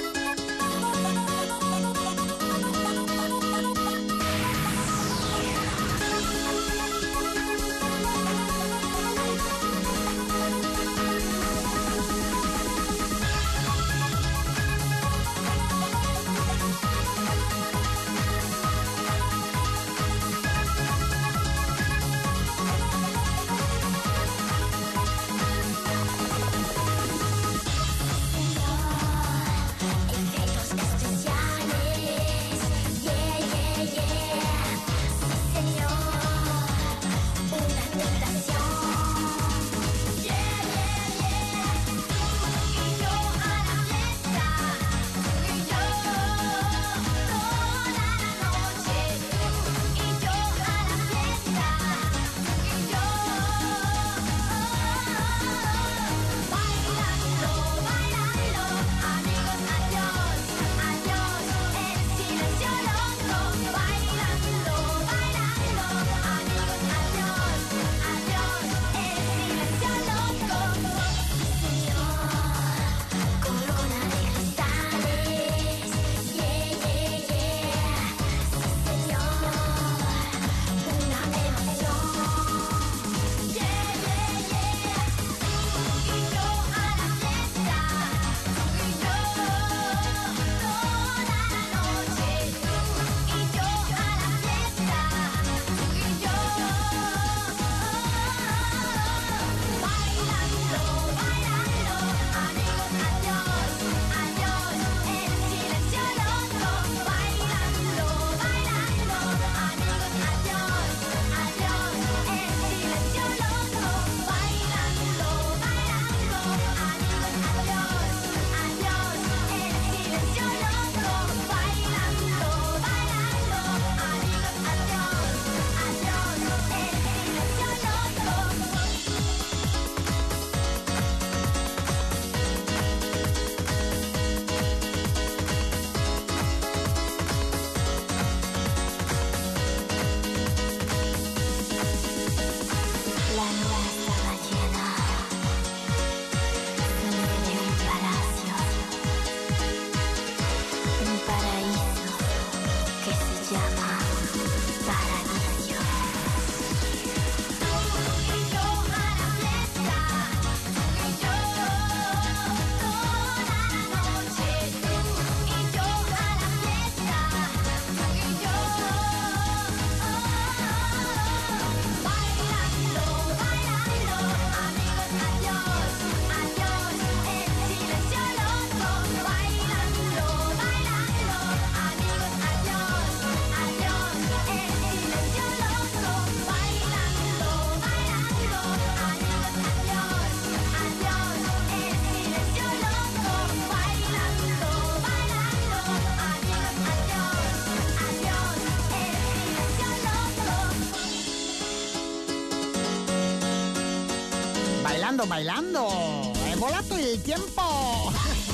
Bailando, è volato il tempo.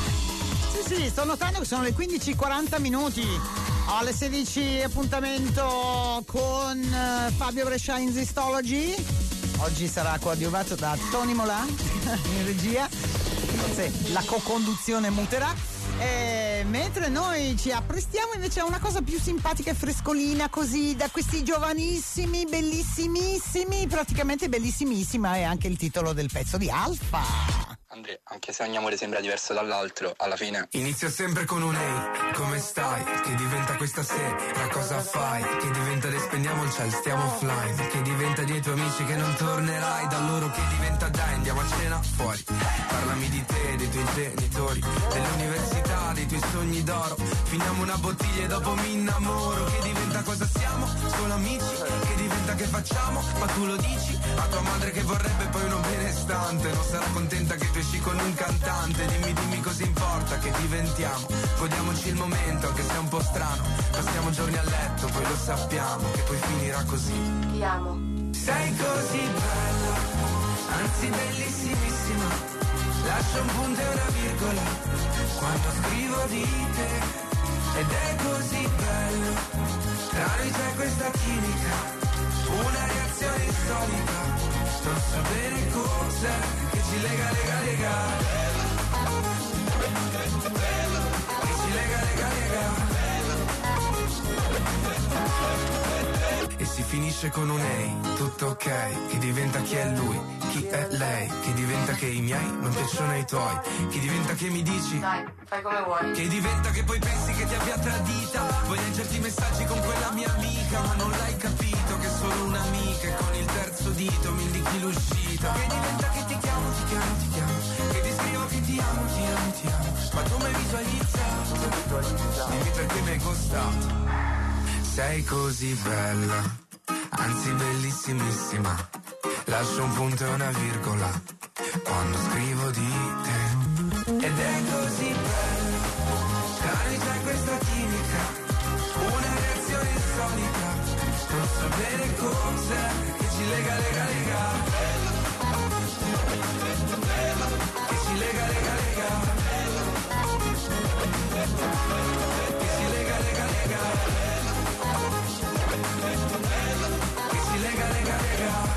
Sì, sto notando che sono le 15:40 minuti. Alle 16 appuntamento con Fabio Brescia in Zistology. Oggi sarà coadiuvato da Tony Molan in regia. Forse la co-conduzione muterà. Mentre noi ci apprestiamo invece a una cosa più simpatica e frescolina, così, da questi giovanissimi, bellissimissimi, praticamente bellissimissima è anche il titolo del pezzo di Alfa. Andrea, anche se ogni amore sembra diverso dall'altro, alla fine inizia sempre con un ehi, come stai? Che diventa questa sera, cosa fai? Che diventa le spendiamo il ciel, stiamo offline. Che diventa dei tuoi amici che non tornerai da loro, che diventa dai, andiamo a cena fuori. Parlami di te, dei tuoi genitori, dell'università, dei tuoi sogni d'oro. Finiamo una bottiglia e dopo mi innamoro. Che diventa cosa siamo? Solo amici. Che diventa che facciamo? Ma tu lo dici a tua madre che vorrebbe poi uno benestante. Non sarà contenta che tu esci con un cantante. Dimmi cosa importa che diventiamo. Godiamoci il momento anche se è un po' strano. Passiamo giorni a letto, poi lo sappiamo che poi finirà così. Ti amo. Sei così bella, anzi bellissimissima. Lascio un punto e una virgola quando scrivo di te. Ed è così bello, tra noi c'è questa chimica, una reazione insolita. Non so bene cos'è che ci lega. Che ci lega. E si finisce con un ehi, tutto ok. Che diventa chi è lui, chi è lei. Che diventa che i miei non piacciono ai tuoi. Che diventa che mi dici Dai, fai come vuoi. che diventa che poi pensi che ti abbia tradita. Vuoi leggerti i messaggi con quella mia amica, ma non l'hai capito che è solo un'amica. E con il terzo dito mi indichi l'uscita. Che diventa che ti chiamo. Che ti scrivo che ti amo. Ma tu mi hai visualizzato. Dimmi perché mi hai costato. Sei così bella, anzi bellissimissima. Lascio un punto e una virgola quando scrivo di te. Ed è così bello, tra noi c'è questa chimica, una reazione insolita. Non so bene cos'è che ci lega. Che ci lega. Che ci lega. Che ci lega.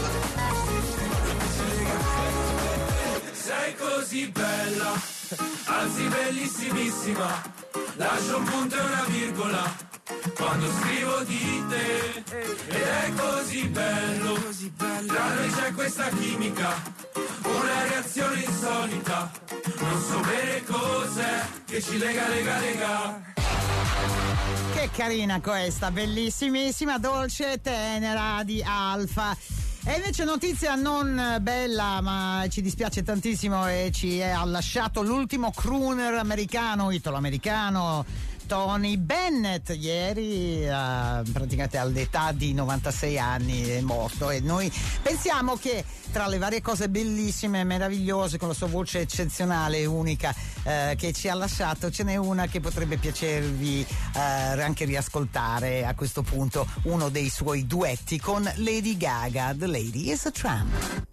Sei così bella, anzi bellissimissima. Lascio un punto e una virgola quando scrivo di te. Ed è così bello, tra noi c'è questa chimica, una reazione insolita. Non so bene cos'è che ci lega. Che carina questa, bellissimissima, dolce e tenera di Alfa. E invece notizia non bella, ma ci dispiace tantissimo, e ci ha lasciato l'ultimo crooner americano, italo-americano, Tony Bennett. Ieri, praticamente all'età di 96 anni, è morto, e noi pensiamo che tra le varie cose bellissime e meravigliose, con la sua voce eccezionale e unica che ci ha lasciato, ce n'è una che potrebbe piacervi anche riascoltare a questo punto, uno dei suoi duetti con Lady Gaga, The Lady is a Tramp.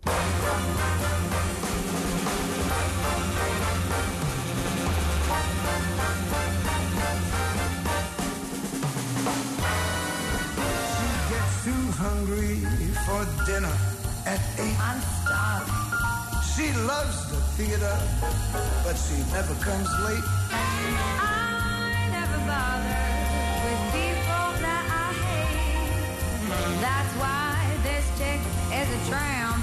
Hungry for dinner at 8. I'm starved. She loves the theater, but she never comes late. I never bother with people that I hate. That's why this chick is a tramp.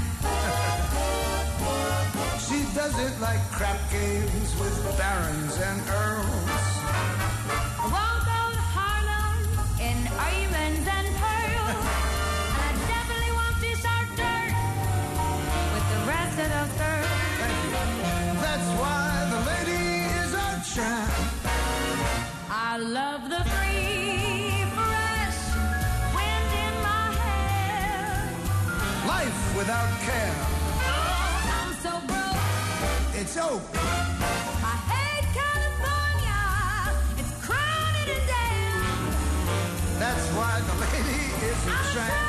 She does it like crap games with barons and earls. I won't go to Harlem in diamonds and pearls. And I definitely won't do short dirt with the rest of those girls. That's why the lady is a tramp. I love the free, fresh wind in my hair. Life without care. Oh, I'm so broke. It's over. I hate California. It's crowded and damn. That's why the lady is a tramp.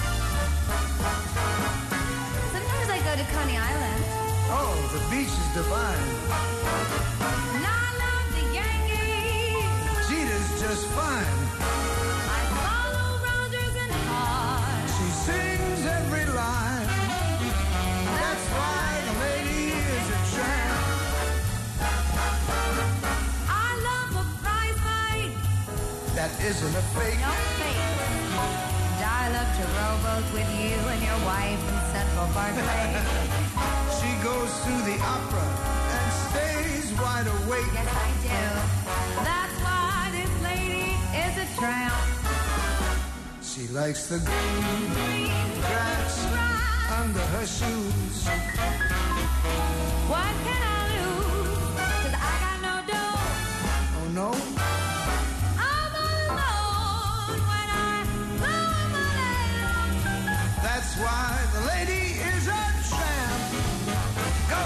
Sometimes I go to Coney Island. Oh, the beach is divine. And I love the Yankees. Jeter's just fine. I follow Rogers and Hart. She sings every line. That's why the lady is a tramp. isn't a fake. No fake. And I love to rowboat with you and your wife in Central Park Lake. She goes to the opera and stays wide awake. Yes, I do. That's why this lady is a tramp. She likes the green grass under her shoes. What can I lose? 'Cause I got no dough. Oh no? I'm alone when I blow my lamp. That's why the lady is a tramp. Go!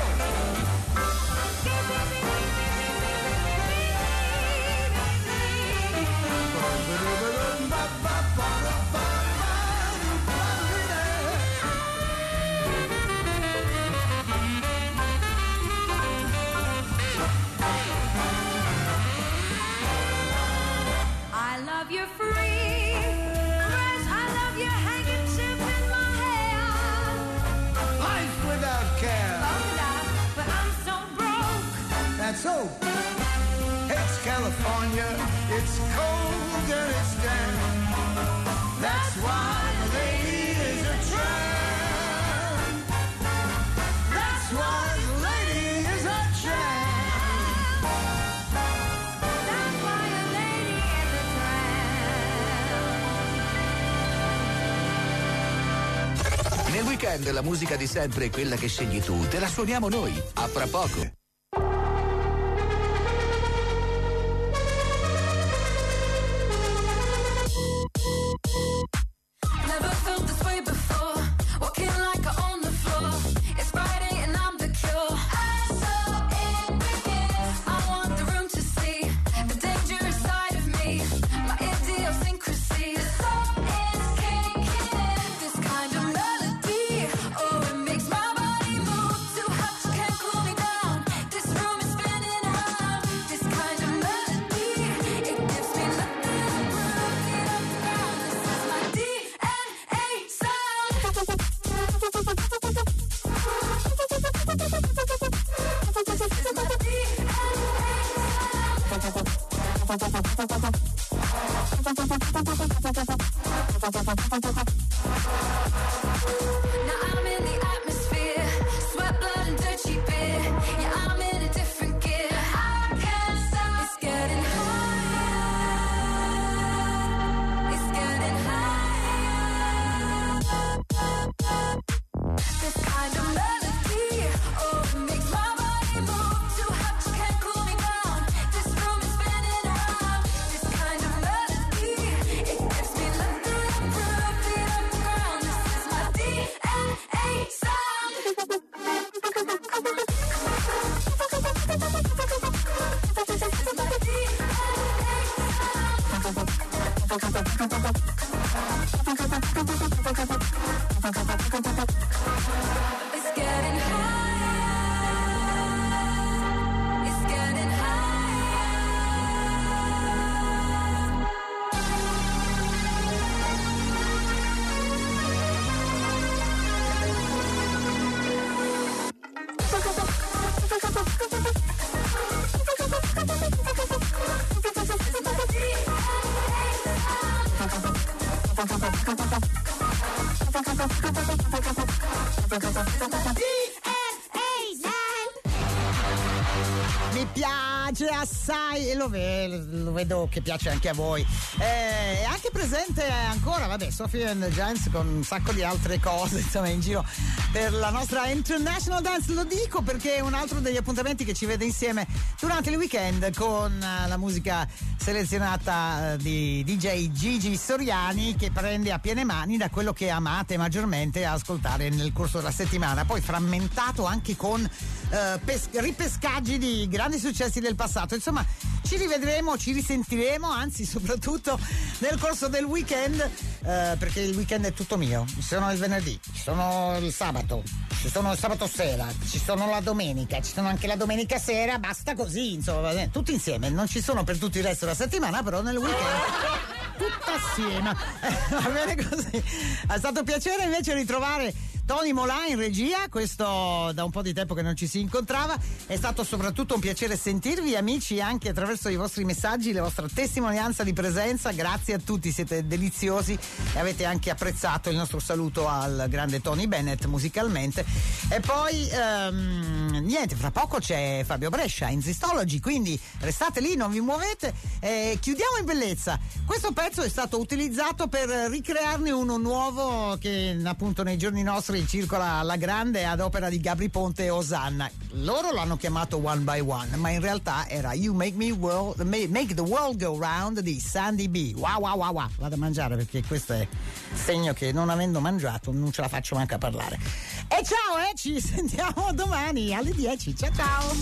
I love your free dress. I love your handkerchief in my hair. Life without care. But I'm so broke. That's so. It's California. It's cold and it's damp. That's why the lady is a tramp. That's why the lady is a tramp. That's why a lady is a tramp. Nel weekend la musica di sempre è quella che scegli tu, te la suoniamo noi. A fra poco. Never felt this way before. Walking like I own the floor. It's Friday and I'm the cure. I'm so I want the room to see the dangerous side of me. My idiosyncrasy. The soul is kicking in. This kind of melody. Oh, it makes my body move. Too hot, you can't cool me down. This room is spinning around. This kind of melody. It gives me nothing to prove. Get up and down. This is my DNA sound. Now I'm in the atmosphere, sweat, blood, and dirty beer. Yeah, I'm in a different gear. I can't stop. It's getting higher. It's getting higher. This kind of melody, oh, it makes my body move. Too hot, you can't cool me down. This room is spinning around. This kind of melody, it gives me nothing to prove. Feet on the ground, this is my DNA sound. This is my It's getting higher. It's getting Mi piace assai e lo vedo che piace anche a voi. È anche presente ancora, vabbè, Sophie and the Giants con un sacco di altre cose, insomma, in giro per la nostra International Dance. Lo dico perché è un altro degli appuntamenti che ci vede insieme durante il weekend con la musica selezionata di DJ Gigi Soriani, che prende a piene mani da quello che amate maggiormente ascoltare nel corso della settimana, poi frammentato anche con ripescaggi di grandi successi del passato. Insomma, ci rivedremo, ci risentiremo, anzi soprattutto nel corso del weekend, perché il weekend è tutto mio. Ci sono il venerdì, ci sono il sabato, ci sono il sabato sera, ci sono la domenica, ci sono anche la domenica sera, basta così, insomma, tutti insieme. Non ci sono per tutto il resto della settimana, però nel weekend tutta assieme. Va bene così. È stato un piacere invece ritrovare Tony Mola in regia. Questo da un po' di tempo che non ci si incontrava. È stato soprattutto un piacere sentirvi, amici, anche attraverso i vostri messaggi, la vostra testimonianza di presenza. Grazie a tutti, siete deliziosi e avete anche apprezzato il nostro saluto al grande Tony Bennett musicalmente. E poi niente, fra poco c'è Fabio Brescia in Zistology, quindi restate lì, non vi muovete. Chiudiamo in bellezza. Questo pezzo è stato utilizzato per ricrearne uno nuovo che appunto nei giorni nostri circola alla grande ad opera di Gabri Ponte e Osanna. Loro l'hanno chiamato One by One, ma in realtà era You Make the World Go Round di Sandy B. Wow wow wow wow. Vado a mangiare perché questo è segno che non avendo mangiato non ce la faccio manco a parlare. E ciao, ci sentiamo domani alle 10. Ciao ciao.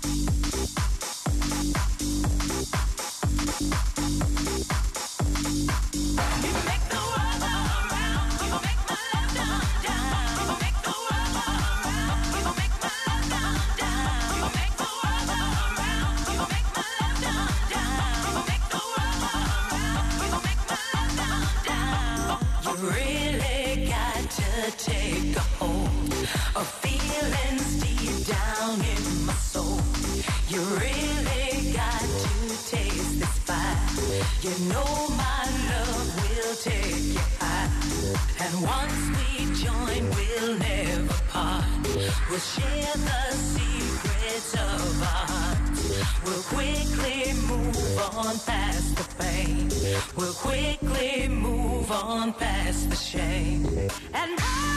Take a hold of feelings deep down in my soul. You really got to taste this fire. You know my love will take you high. And once we join, we'll never part. We'll share the secrets of our hearts. We'll quickly move on past the pain. We'll quickly move on past the shame. And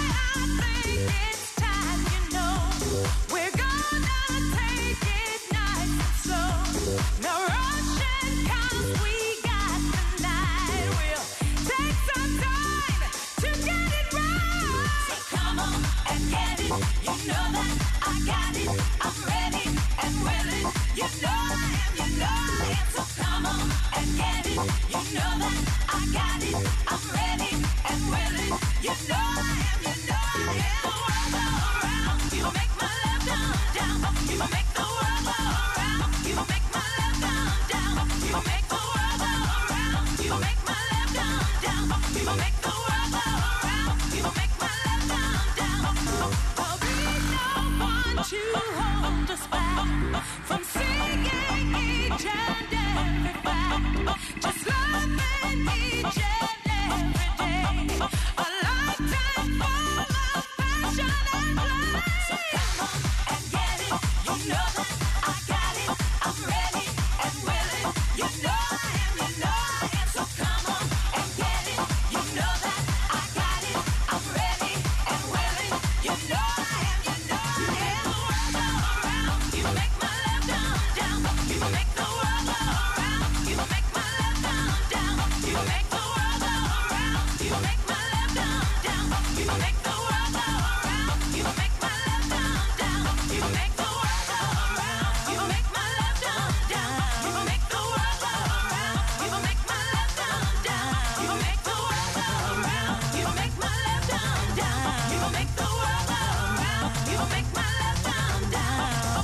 I think it's time, you know, we're gonna take it nice and slow. No rushing 'cause we got the night. We'll take some time to get it right. So come on and get it. You know that I got it. I'm ready and willing. You know I am, you know I am. So come on and get it. You know that I got it. I'm ready and willing. You know I am, you know I am. The world go around. You make my love down, down. You make the world go around. You make my love down, down. You make the world go around. You make my love down, down. You make the world go around. You make my love down, down. There'll be no one to hold us back from singing each and every fact. Just loving each and every day. A lifetime full of passion and play. So come on and get it. You know that I got it. I'm ready and willing. You know I am, you know I am. So come on and get it. You know that I got it. I'm ready and willing. You know I am, you know I am. The world go around. You make my love down, down. You make the world go around. You make my love down, down. You make the world go around. You make my love down, down. You make the world go around. You make my love down, down. You make the world go around. You make my love down, down. You make the world go around. You make my love down, down. You make the world go around. You make my love down, down. You make the world go around. You make my love down, down.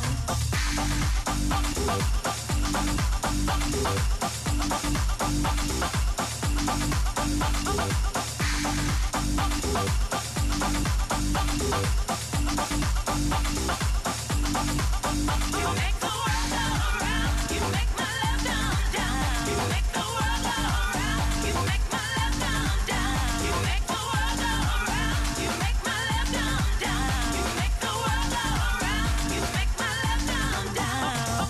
You make the world go around. You make my love down, down. You make the world go around. You make my love down, down. You make the world go around. You make my love down, down. You make the world go around. You make my love down, down.